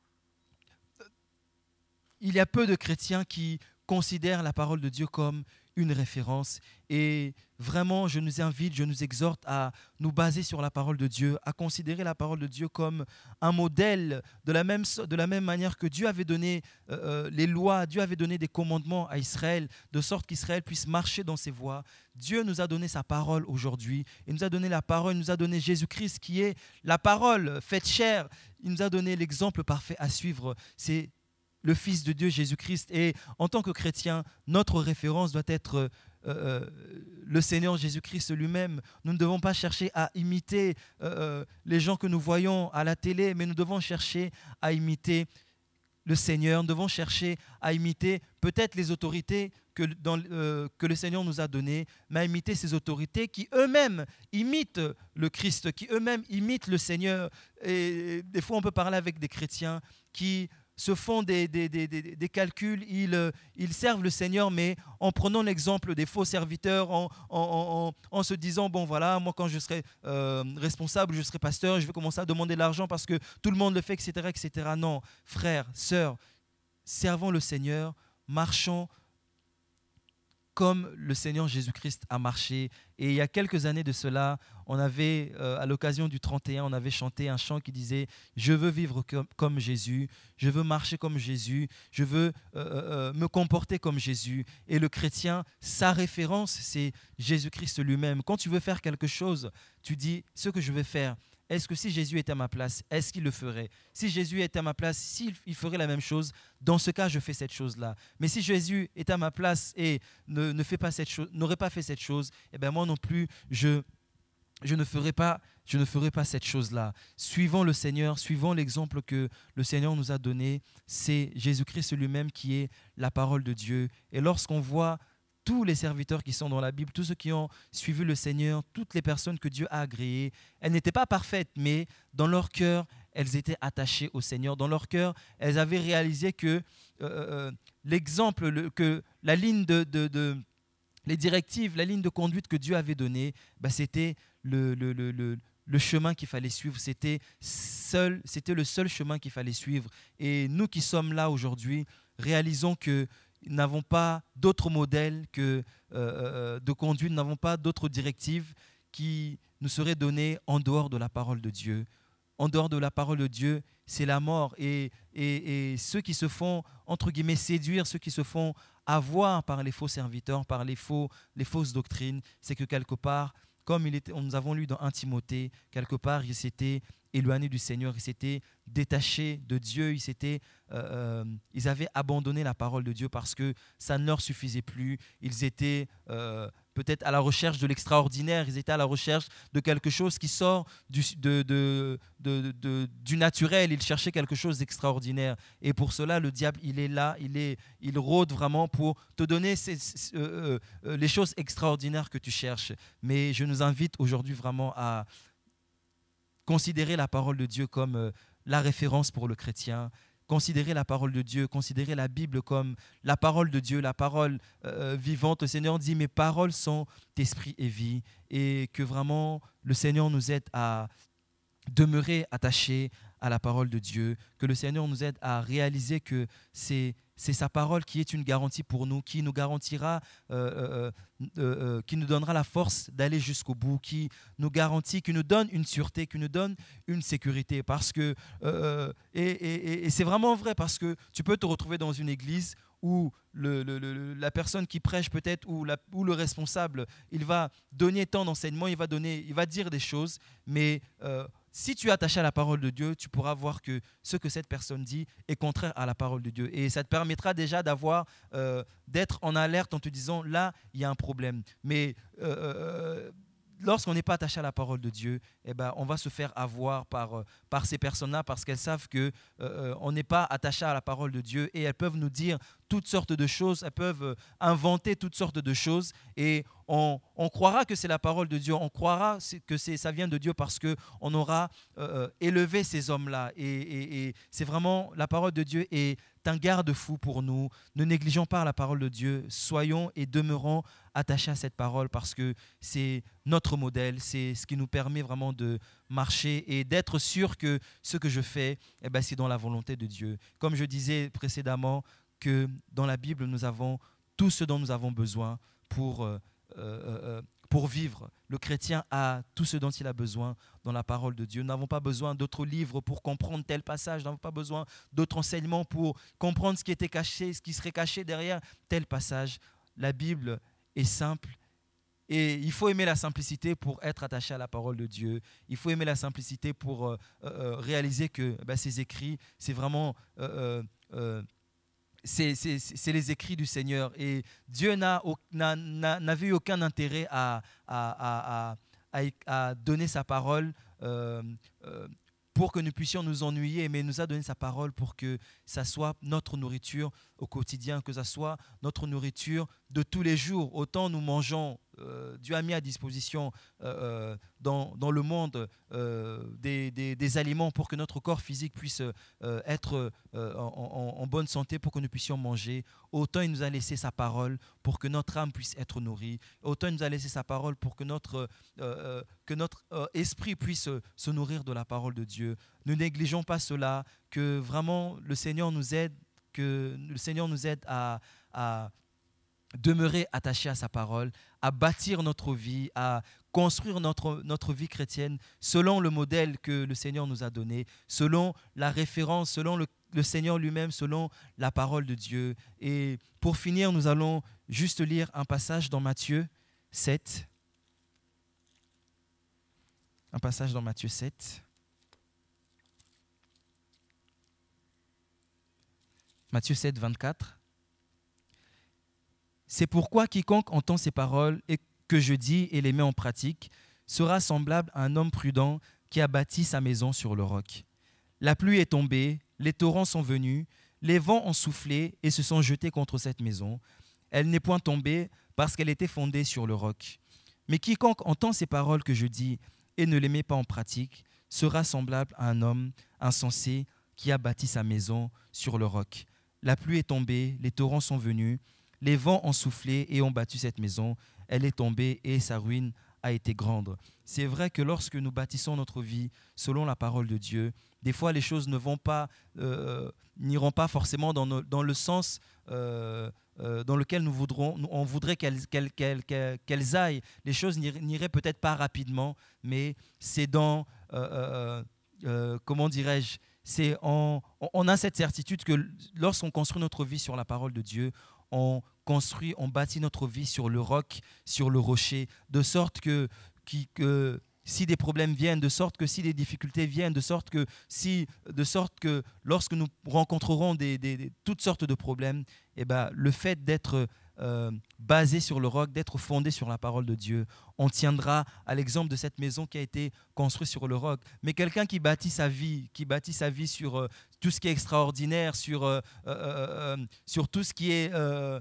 Il y a peu de chrétiens qui considèrent la parole de Dieu comme une référence. Et vraiment, je nous invite, je nous exhorte à nous baser sur la parole de Dieu, à considérer la parole de Dieu comme un modèle, de la même, de la même manière que Dieu avait donné euh, les lois, Dieu avait donné des commandements à Israël, de sorte qu'Israël puisse marcher dans ses voies. Dieu nous a donné sa parole aujourd'hui. Il nous a donné la parole, il nous a donné Jésus-Christ qui est la parole faite chair. Il nous a donné l'exemple parfait à suivre. C'est le Fils de Dieu, Jésus-Christ. Et en tant que chrétien, notre référence doit être euh, le Seigneur Jésus-Christ lui-même. Nous ne devons pas chercher à imiter euh, les gens que nous voyons à la télé, mais nous devons chercher à imiter le Seigneur. Nous devons chercher à imiter peut-être les autorités que, dans, euh, que le Seigneur nous a données, mais à imiter ces autorités qui eux-mêmes imitent le Christ, qui eux-mêmes imitent le Seigneur. Et des fois, on peut parler avec des chrétiens qui se font des, des, des, des, des calculs, ils, ils servent le Seigneur, mais en prenant l'exemple des faux serviteurs, en, en, en, en se disant, bon voilà, moi quand je serai euh, responsable, je serai pasteur, je vais commencer à demander de l'argent parce que tout le monde le fait, et cetera, et cetera. Non, frères, sœurs, servons le Seigneur, marchons comme le Seigneur Jésus-Christ a marché. Et il y a quelques années de cela, on avait, euh, à l'occasion du trente et un, on avait chanté un chant qui disait « Je veux vivre comme, comme Jésus, je veux marcher comme Jésus, je veux euh, euh, me comporter comme Jésus. » Et le chrétien, sa référence, c'est Jésus-Christ lui-même. Quand tu veux faire quelque chose, tu dis « Ce que je vais faire, est-ce que si Jésus était à ma place, est-ce qu'il le ferait? Si Jésus était à ma place, s'il il ferait la même chose, dans ce cas, je fais cette chose-là. Mais si Jésus est à ma place et ne, ne fait pas cette chose, n'aurait pas fait cette chose, eh bien moi non plus, je, je, ne ferai pas, je ne ferai pas cette chose-là. Suivons le Seigneur, suivons l'exemple que le Seigneur nous a donné. C'est Jésus-Christ lui-même qui est la parole de Dieu. Et lorsqu'on voit tous les serviteurs qui sont dans la Bible, tous ceux qui ont suivi le Seigneur, toutes les personnes que Dieu a agréées, elles n'étaient pas parfaites, mais dans leur cœur, elles étaient attachées au Seigneur. Dans leur cœur, elles avaient réalisé que euh, euh, l'exemple, le, que la ligne de, de, de, les directives, la ligne de conduite que Dieu avait donnée, bah, c'était le, le, le, le, le chemin qu'il fallait suivre. C'était, seul, c'était le seul chemin qu'il fallait suivre. Et nous qui sommes là aujourd'hui, réalisons que nous n'avons pas d'autres modèles que, euh, de conduite, nous n'avons pas d'autres directives qui nous seraient données en dehors de la parole de Dieu. En dehors de la parole de Dieu, c'est la mort. Et, et, et ceux qui se font, entre guillemets, séduire, ceux qui se font avoir par les faux serviteurs, par les, faux, les fausses doctrines, c'est que quelque part, comme il était, nous avons lu dans un Timothée, quelque part, ils s'étaient éloignés du Seigneur, ils s'étaient détachés de Dieu, ils, s'étaient, euh, euh, ils avaient abandonné la parole de Dieu parce que ça ne leur suffisait plus. Ils étaient euh, peut-être à la recherche de l'extraordinaire, ils étaient à la recherche de quelque chose qui sort du, de, de, de, de, du naturel, ils cherchaient quelque chose d'extraordinaire. Et pour cela, le diable, il est là, il, est, il rôde vraiment pour te donner ces, ces, euh, euh, les choses extraordinaires que tu cherches. Mais je nous invite aujourd'hui vraiment à considérer la parole de Dieu comme euh, la référence pour le chrétien, considérer la parole de Dieu, considérer la Bible comme la parole de Dieu, la parole euh, vivante. Le Seigneur dit « Mes paroles sont esprit et vie » et que vraiment le Seigneur nous aide à demeurer attachés à la parole de Dieu, que le Seigneur nous aide à réaliser que c'est C'est sa parole qui est une garantie pour nous, qui nous garantira, euh, euh, euh, qui nous donnera la force d'aller jusqu'au bout, qui nous garantit, qui nous donne une sûreté, qui nous donne une sécurité. Parce que, euh, et, et, et c'est vraiment vrai, parce que tu peux te retrouver dans une église où le, le, le, la personne qui prêche peut-être, ou, la, ou le responsable, il va donner tant d'enseignements, il va, donner, il va dire des choses, mais euh, si tu es attaché à la parole de Dieu, tu pourras voir que ce que cette personne dit est contraire à la parole de Dieu. Et ça te permettra déjà d'avoir, euh, d'être en alerte en te disant, là, il y a un problème. Mais euh, euh, lorsqu'on n'est pas attaché à la parole de Dieu, eh ben, on va se faire avoir par, par ces personnes-là parce qu'elles savent qu'on euh, n'est pas attaché à la parole de Dieu et elles peuvent nous dire toutes sortes de choses, elles peuvent inventer toutes sortes de choses et on, on croira que c'est la parole de Dieu, on croira que c'est, ça vient de Dieu parce qu'on aura euh, élevé ces hommes-là. Et, et, et c'est vraiment, la parole de Dieu est un garde-fou pour nous. Ne négligeons pas la parole de Dieu, soyons et demeurons attachés à cette parole parce que c'est notre modèle, c'est ce qui nous permet vraiment de marcher et d'être sûr que ce que je fais, eh ben, c'est dans la volonté de Dieu. Comme je disais précédemment, que dans la Bible, nous avons tout ce dont nous avons besoin pour, euh, euh, pour vivre. Le chrétien a tout ce dont il a besoin dans la parole de Dieu. Nous n'avons pas besoin d'autres livres pour comprendre tel passage. Nous n'avons pas besoin d'autres enseignements pour comprendre ce qui était caché, ce qui serait caché derrière tel passage. La Bible est simple. Et il faut aimer la simplicité pour être attaché à la parole de Dieu. Il faut aimer la simplicité pour euh, euh, réaliser que ben, ces écrits, c'est vraiment... Euh, euh, C'est, c'est, c'est les écrits du Seigneur. Et Dieu n'a, n'a, n'avait eu aucun intérêt à, à, à, à, à donner sa parole euh, euh, pour que nous puissions nous ennuyer, mais il nous a donné sa parole pour que ça soit notre nourriture au quotidien, que ça soit notre nourriture de tous les jours. Autant nous mangeons, euh, Dieu a mis à disposition euh, dans, dans le monde euh, des, des, des aliments pour que notre corps physique puisse euh, être euh, en, en, en bonne santé, pour que nous puissions manger. Autant il nous a laissé sa parole pour que notre âme puisse être nourrie. Autant il nous a laissé sa parole pour que notre, euh, que notre euh, esprit puisse se nourrir de la parole de Dieu. Ne négligeons pas cela, que vraiment le Seigneur nous aide, que le Seigneur nous aide à, à demeurer attachés à sa parole, à bâtir notre vie, à construire notre, notre vie chrétienne selon le modèle que le Seigneur nous a donné, selon la référence, selon le, le Seigneur lui-même, selon la parole de Dieu. Et pour finir, nous allons juste lire un passage dans Matthieu sept. Un passage dans Matthieu sept. Matthieu sept, vingt-quatre. C'est pourquoi quiconque entend ces paroles et que je dis et les met en pratique sera semblable à un homme prudent qui a bâti sa maison sur le roc. La pluie est tombée, les torrents sont venus, les vents ont soufflé et se sont jetés contre cette maison. Elle n'est point tombée parce qu'elle était fondée sur le roc. Mais quiconque entend ces paroles que je dis et ne les met pas en pratique sera semblable à un homme insensé qui a bâti sa maison sur le roc. La pluie est tombée, les torrents sont venus, les vents ont soufflé et ont battu cette maison. Elle est tombée et sa ruine a été grande. C'est vrai que lorsque nous bâtissons notre vie selon la parole de Dieu, des fois les choses ne vont pas, euh, n'iront pas forcément dans, nos, dans le sens euh, euh, dans lequel nous voudrons, on voudrait qu'elles, qu'elles, qu'elles, qu'elles, qu'elles aillent. Les choses n'iraient, n'iraient peut-être pas rapidement, mais c'est dans, euh, euh, euh, comment dirais-je, c'est en, on a cette certitude que lorsqu'on construit notre vie sur la parole de Dieu, on construit, on bâtit notre vie sur le roc, sur le rocher, de sorte que, qui, que si des problèmes viennent, de sorte que si des difficultés viennent, de sorte que, si, de sorte que lorsque nous rencontrerons des, des, des, toutes sortes de problèmes, eh ben, le fait d'être euh, basé sur le roc, d'être fondé sur la parole de Dieu, on tiendra à l'exemple de cette maison qui a été construite sur le roc. Mais quelqu'un qui bâtit sa vie, qui bâtit sa vie sur euh, tout ce qui est extraordinaire, sur, euh, euh, euh, sur tout ce qui est... Euh,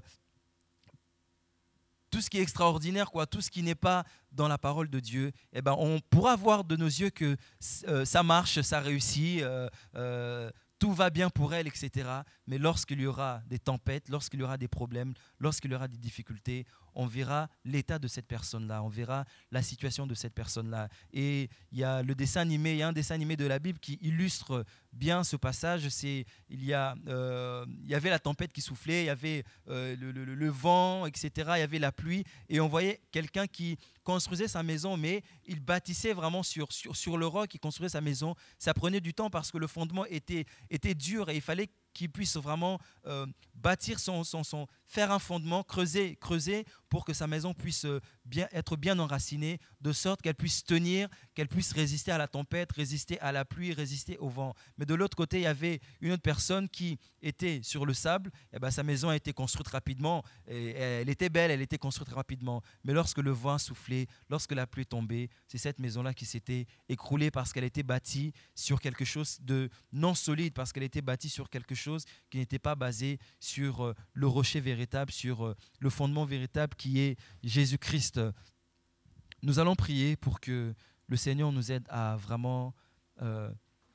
tout ce qui est extraordinaire, quoi, tout ce qui n'est pas dans la parole de Dieu, eh ben, on pourra voir de nos yeux que euh, ça marche, ça réussit, euh, euh, tout va bien pour elle, et cetera. Mais lorsqu'il y aura des tempêtes, lorsqu'il y aura des problèmes, lorsqu'il y aura des difficultés, on verra l'état de cette personne-là, on verra la situation de cette personne-là. Et il y a le dessin animé, il y a un dessin animé de la Bible qui illustre bien ce passage. C'est, il, y a, euh, il y avait la tempête qui soufflait, il y avait euh, le, le, le vent, et cetera. Il y avait la pluie, et on voyait quelqu'un qui construisait sa maison, mais il bâtissait vraiment sur, sur, sur le roc, il construisait sa maison. Ça prenait du temps parce que le fondement était, était dur et il fallait qu'il puisse vraiment euh, bâtir son, son, son, faire un fondement, creuser, creuser pour que sa maison puisse bien, être bien enracinée, de sorte qu'elle puisse tenir, qu'elle puisse résister à la tempête, résister à la pluie, résister au vent. Mais de l'autre côté, il y avait une autre personne qui était sur le sable. Et ben, sa maison a été construite rapidement. Et elle était belle, elle était construite rapidement. Mais lorsque le vent soufflait, lorsque la pluie tombait, c'est cette maison-là qui s'était écroulée parce qu'elle était bâtie sur quelque chose de non solide, parce qu'elle était bâtie sur quelque chose qui n'était pas basé sur euh, le rocher véritable, sur euh, le fondement véritable qui est Jésus-Christ. Nous allons prier pour que le Seigneur nous aide à vraiment euh,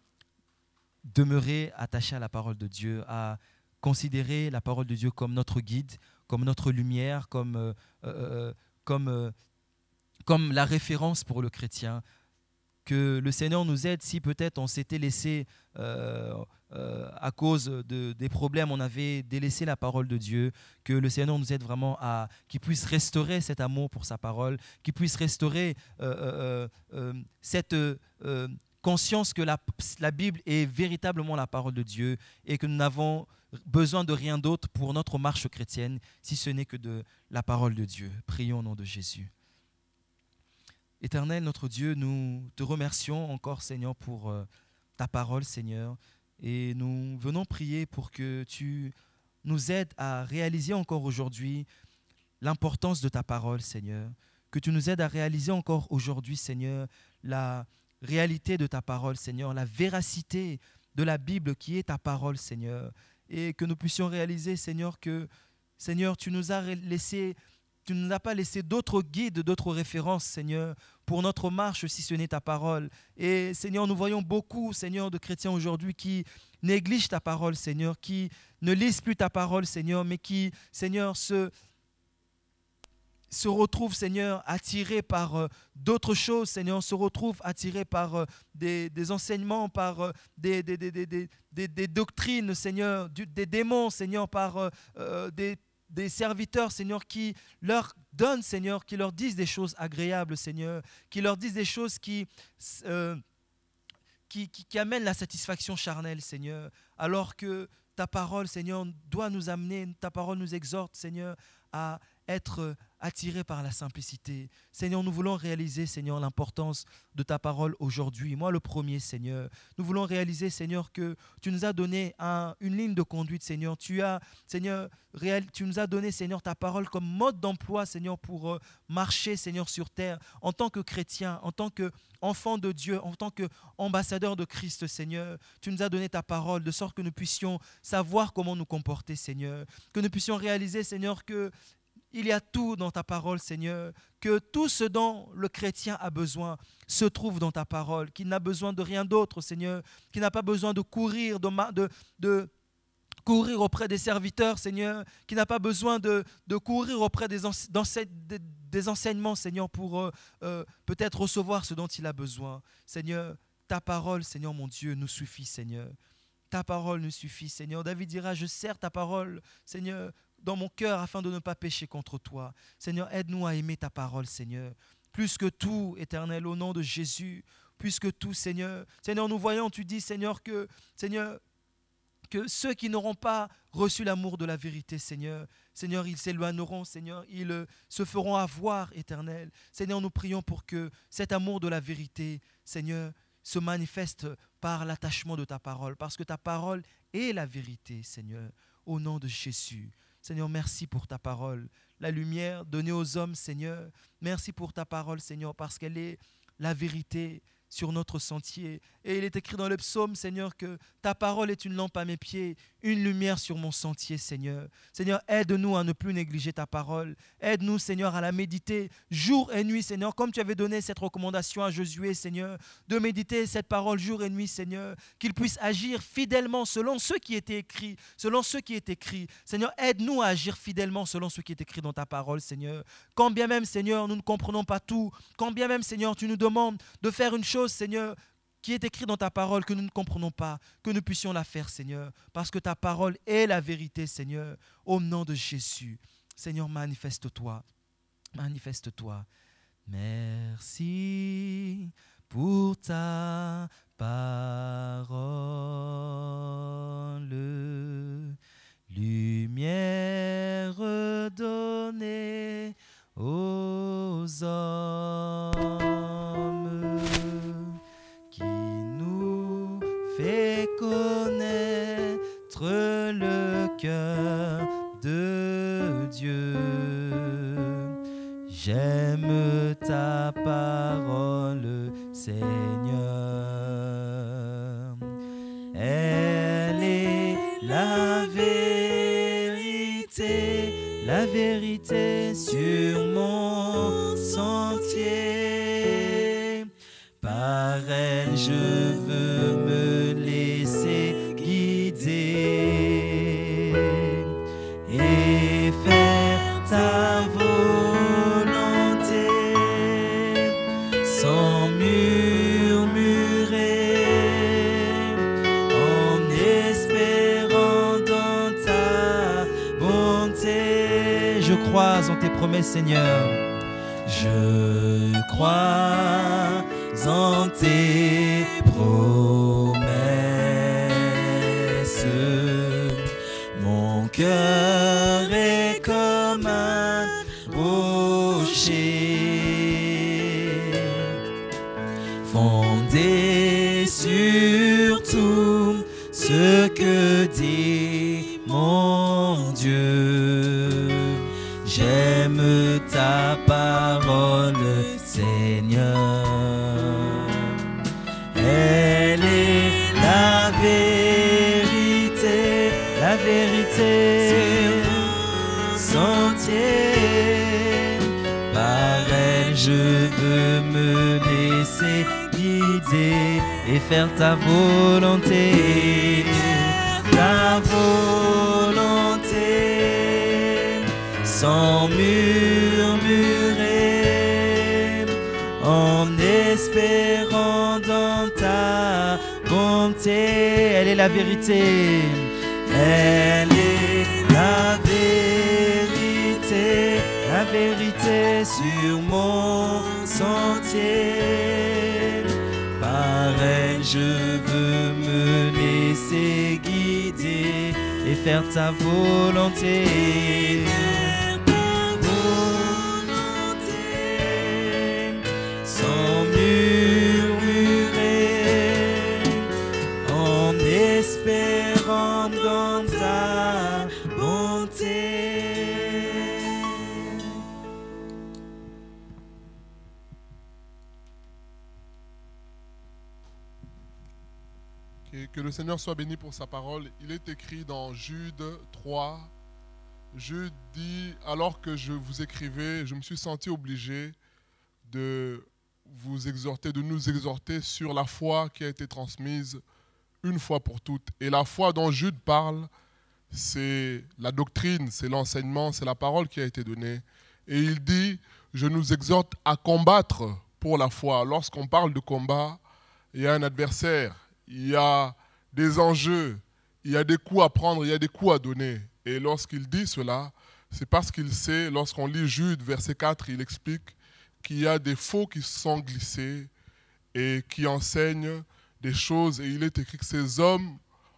demeurer attachés à la parole de Dieu, à considérer la parole de Dieu comme notre guide, comme notre lumière, comme, euh, euh, comme, euh, comme la référence pour le chrétien. Que le Seigneur nous aide si peut-être on s'était laissé, euh, euh, à cause de, des problèmes, on avait délaissé la parole de Dieu, que le Seigneur nous aide vraiment à, qu'il puisse restaurer cet amour pour sa parole, qu'il puisse restaurer euh, euh, euh, cette euh, conscience que la, la Bible est véritablement la parole de Dieu et que nous n'avons besoin de rien d'autre pour notre marche chrétienne, si ce n'est que de la parole de Dieu. Prions au nom de Jésus. Éternel, notre Dieu, nous te remercions encore, Seigneur, pour euh, ta parole, Seigneur. Et nous venons prier pour que tu nous aides à réaliser encore aujourd'hui l'importance de ta parole, Seigneur. Que tu nous aides à réaliser encore aujourd'hui, Seigneur, la réalité de ta parole, Seigneur, la véracité de la Bible qui est ta parole, Seigneur. Et que nous puissions réaliser, Seigneur, que, Seigneur, tu nous as laissé... Tu ne nous as pas laissé d'autres guides, d'autres références, Seigneur, pour notre marche, si ce n'est ta parole. Et Seigneur, nous voyons beaucoup, Seigneur, de chrétiens aujourd'hui qui négligent ta parole, Seigneur, qui ne lisent plus ta parole, Seigneur, mais qui, Seigneur, se, se retrouvent, Seigneur, attirés par euh, d'autres choses, Seigneur, se retrouvent attirés par euh, des, des enseignements, par euh, des, des, des, des, des, des, des doctrines, Seigneur, du, des démons, Seigneur, par euh, euh, des des serviteurs, Seigneur, qui leur donnent, Seigneur, qui leur disent des choses agréables, Seigneur, qui leur disent des choses qui, euh, qui, qui, qui amènent la satisfaction charnelle, Seigneur, alors que ta parole, Seigneur, doit nous amener, ta parole nous exhorte, Seigneur, à être attirés par la simplicité. Seigneur, nous voulons réaliser, Seigneur, l'importance de ta parole aujourd'hui. Moi, le premier, Seigneur. Nous voulons réaliser, Seigneur, que tu nous as donné un, une ligne de conduite, Seigneur. Tu as, Seigneur, réel, tu nous as donné, Seigneur, ta parole comme mode d'emploi, Seigneur, pour euh, marcher, Seigneur, sur terre. En tant que chrétien, en tant qu'enfant de Dieu, en tant qu'ambassadeur de Christ, Seigneur, tu nous as donné ta parole de sorte que nous puissions savoir comment nous comporter, Seigneur. Que nous puissions réaliser, Seigneur, que il y a tout dans ta parole, Seigneur, que tout ce dont le chrétien a besoin se trouve dans ta parole, qu'il n'a besoin de rien d'autre, Seigneur, qu'il n'a pas besoin de courir, de, de, de courir auprès des serviteurs, Seigneur, qui n'a pas besoin de, de courir auprès des, ense- des, des enseignements, Seigneur, pour euh, euh, peut-être recevoir ce dont il a besoin. Seigneur, ta parole, Seigneur mon Dieu, nous suffit, Seigneur. Ta parole nous suffit, Seigneur. David dira, je serre ta parole, Seigneur, dans mon cœur afin de ne pas pécher contre toi. Seigneur, aide-nous à aimer ta parole, Seigneur. Plus que tout, Éternel, au nom de Jésus, plus que tout, Seigneur. Seigneur, nous voyons, tu dis, Seigneur, que, Seigneur, que ceux qui n'auront pas reçu l'amour de la vérité, Seigneur, Seigneur, ils s'éloigneront, Seigneur, ils euh, se feront avoir, Éternel. Seigneur, nous prions pour que cet amour de la vérité, Seigneur, se manifeste par l'attachement de ta parole, parce que ta parole est la vérité, Seigneur, au nom de Jésus. Seigneur, merci pour ta parole, la lumière donnée aux hommes, Seigneur. Merci pour ta parole, Seigneur, parce qu'elle est la vérité sur notre sentier. Et il est écrit dans le psaume, Seigneur, que ta parole est une lampe à mes pieds, une lumière sur mon sentier, Seigneur. Seigneur, aide-nous à ne plus négliger ta parole. Aide-nous, Seigneur, à la méditer jour et nuit, Seigneur, comme tu avais donné cette recommandation à Josué, Seigneur, de méditer cette parole jour et nuit, Seigneur, qu'il puisse agir fidèlement selon ce qui était écrit, selon ce qui est écrit. Seigneur, aide-nous à agir fidèlement selon ce qui est écrit dans ta parole, Seigneur. Quand bien même, Seigneur, nous ne comprenons pas tout, quand bien même, Seigneur, tu nous demandes de faire une chose, Seigneur, qui est écrit dans ta parole, que nous ne comprenons pas, que nous puissions la faire, Seigneur, parce que ta parole est la vérité, Seigneur, au nom de Jésus. Seigneur, manifeste-toi, manifeste-toi. Merci pour ta parole, lumière donnée aux hommes, qui nous fait connaître le cœur de Dieu. J'aime ta parole, Seigneur. Elle est la vérité, la vérité sur mon sentier. Par elle je veux me laisser guider et faire ta volonté sans murmurer, en espérant dans ta bonté. Je crois en tes promesses, Seigneur. Je crois en tes promesses. Mon cœur est comme un rocher, fondé sur tout ce que dit mon Dieu. J'aime ta parole, Seigneur. Elle est la vérité, la vérité sur mon sentier. Par elle je veux me laisser guider et faire ta volonté, ta volonté, sans murmurer, en espérant dans ta bonté. Elle est la vérité, elle est la vérité, la vérité sur mon sentier. Par elle je veux me laisser guider et faire ta volonté. Sans murmurer, en espérant dans ta bonté. Que, que le Seigneur soit béni pour sa parole. Il est écrit dans Jude trois. Jude dit, alors que je vous écrivais, je me suis senti obligé de vous exhorter, de nous exhorter sur la foi qui a été transmise une fois pour toutes. Et la foi dont Jude parle, c'est la doctrine, c'est l'enseignement, c'est la parole qui a été donnée. Et il dit, je nous exhorte à combattre pour la foi. Lorsqu'on parle de combat, il y a un adversaire, il y a des enjeux, il y a des coups à prendre, il y a des coups à donner. Et lorsqu'il dit cela, c'est parce qu'il sait, lorsqu'on lit Jude, verset quatre, il explique qu'il y a des faux qui se sont glissés et qui enseignent des choses. Et il est écrit que ces hommes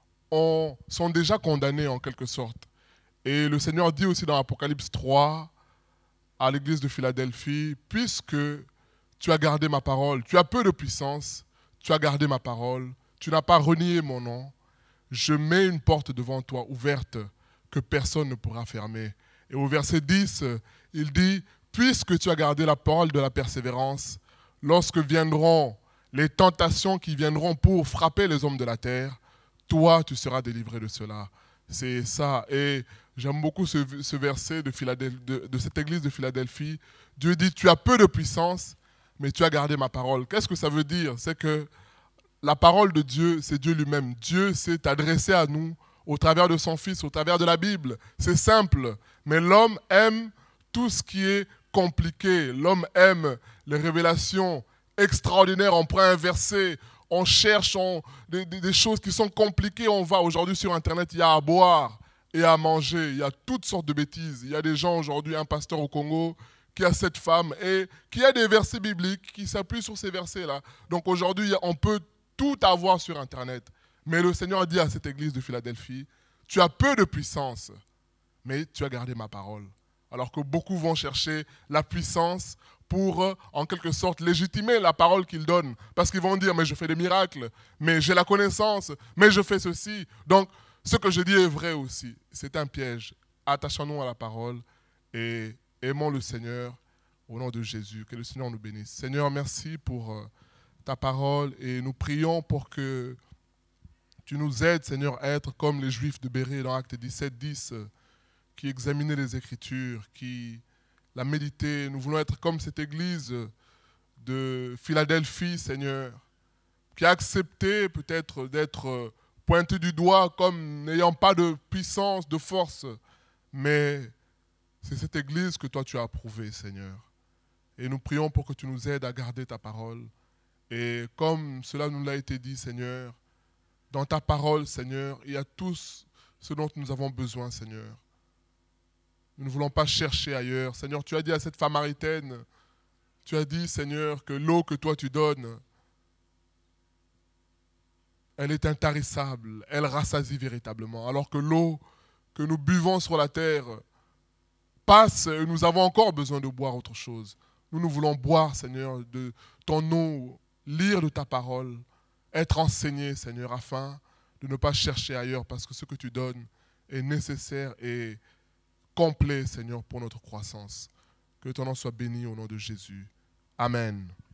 ont, sont déjà condamnés en quelque sorte. Et le Seigneur dit aussi dans Apocalypse trois à l'église de Philadelphie, puisque tu as gardé ma parole, tu as peu de puissance, tu as gardé ma parole, tu n'as pas renié mon nom, je mets une porte devant toi ouverte que personne ne pourra fermer. Et au verset dix, il dit, puisque tu as gardé la parole de la persévérance, lorsque viendront les tentations qui viendront pour frapper les hommes de la terre, toi, tu seras délivré de cela. C'est ça. Et j'aime beaucoup ce, ce verset de, de, de cette église de Philadelphie. Dieu dit, tu as peu de puissance, mais tu as gardé ma parole. Qu'est-ce que ça veut dire? C'est que la parole de Dieu, c'est Dieu lui-même. Dieu s'est adressé à nous au travers de son Fils, au travers de la Bible. C'est simple. Mais l'homme aime tout ce qui est compliqué. L'homme aime les révélations extraordinaires. On prend un verset, on cherche on, des, des, des choses qui sont compliquées. On va aujourd'hui sur Internet, il y a à boire et à manger. Il y a toutes sortes de bêtises. Il y a des gens aujourd'hui, un pasteur au Congo, qui a cette femme et qui a des versets bibliques qui s'appuient sur ces versets-là. Donc aujourd'hui, on peut tout avoir sur Internet. Mais le Seigneur a dit à cette église de Philadelphie, tu as peu de puissance, mais tu as gardé ma parole. Alors que beaucoup vont chercher la puissance pour, en quelque sorte, légitimer la parole qu'ils donnent. Parce qu'ils vont dire, mais je fais des miracles, mais j'ai la connaissance, mais je fais ceci. Donc, ce que je dis est vrai aussi. C'est un piège. Attachons-nous à la parole et aimons le Seigneur au nom de Jésus. Que le Seigneur nous bénisse. Seigneur, merci pour ta parole et nous prions pour que tu nous aides, Seigneur, à être comme les Juifs de Bérée dans Actes dix-sept dix, qui examinaient les Écritures, qui la méditaient. Nous voulons être comme cette église de Philadelphie, Seigneur, qui a accepté peut-être d'être pointée du doigt comme n'ayant pas de puissance, de force. Mais c'est cette église que toi tu as approuvée, Seigneur. Et nous prions pour que tu nous aides à garder ta parole. Et comme cela nous l'a été dit, Seigneur, dans ta parole, Seigneur, il y a tout ce dont nous avons besoin, Seigneur. Nous ne voulons pas chercher ailleurs. Seigneur, tu as dit à cette femme samaritaine, tu as dit, Seigneur, que l'eau que toi tu donnes, elle est intarissable, elle rassasie véritablement. Alors que l'eau que nous buvons sur la terre passe et nous avons encore besoin de boire autre chose. Nous, nous voulons boire, Seigneur, de ton eau, lire de ta parole, être enseigné, Seigneur, afin de ne pas chercher ailleurs, parce que ce que tu donnes est nécessaire et complet, Seigneur, pour notre croissance. Que ton nom soit béni au nom de Jésus. Amen.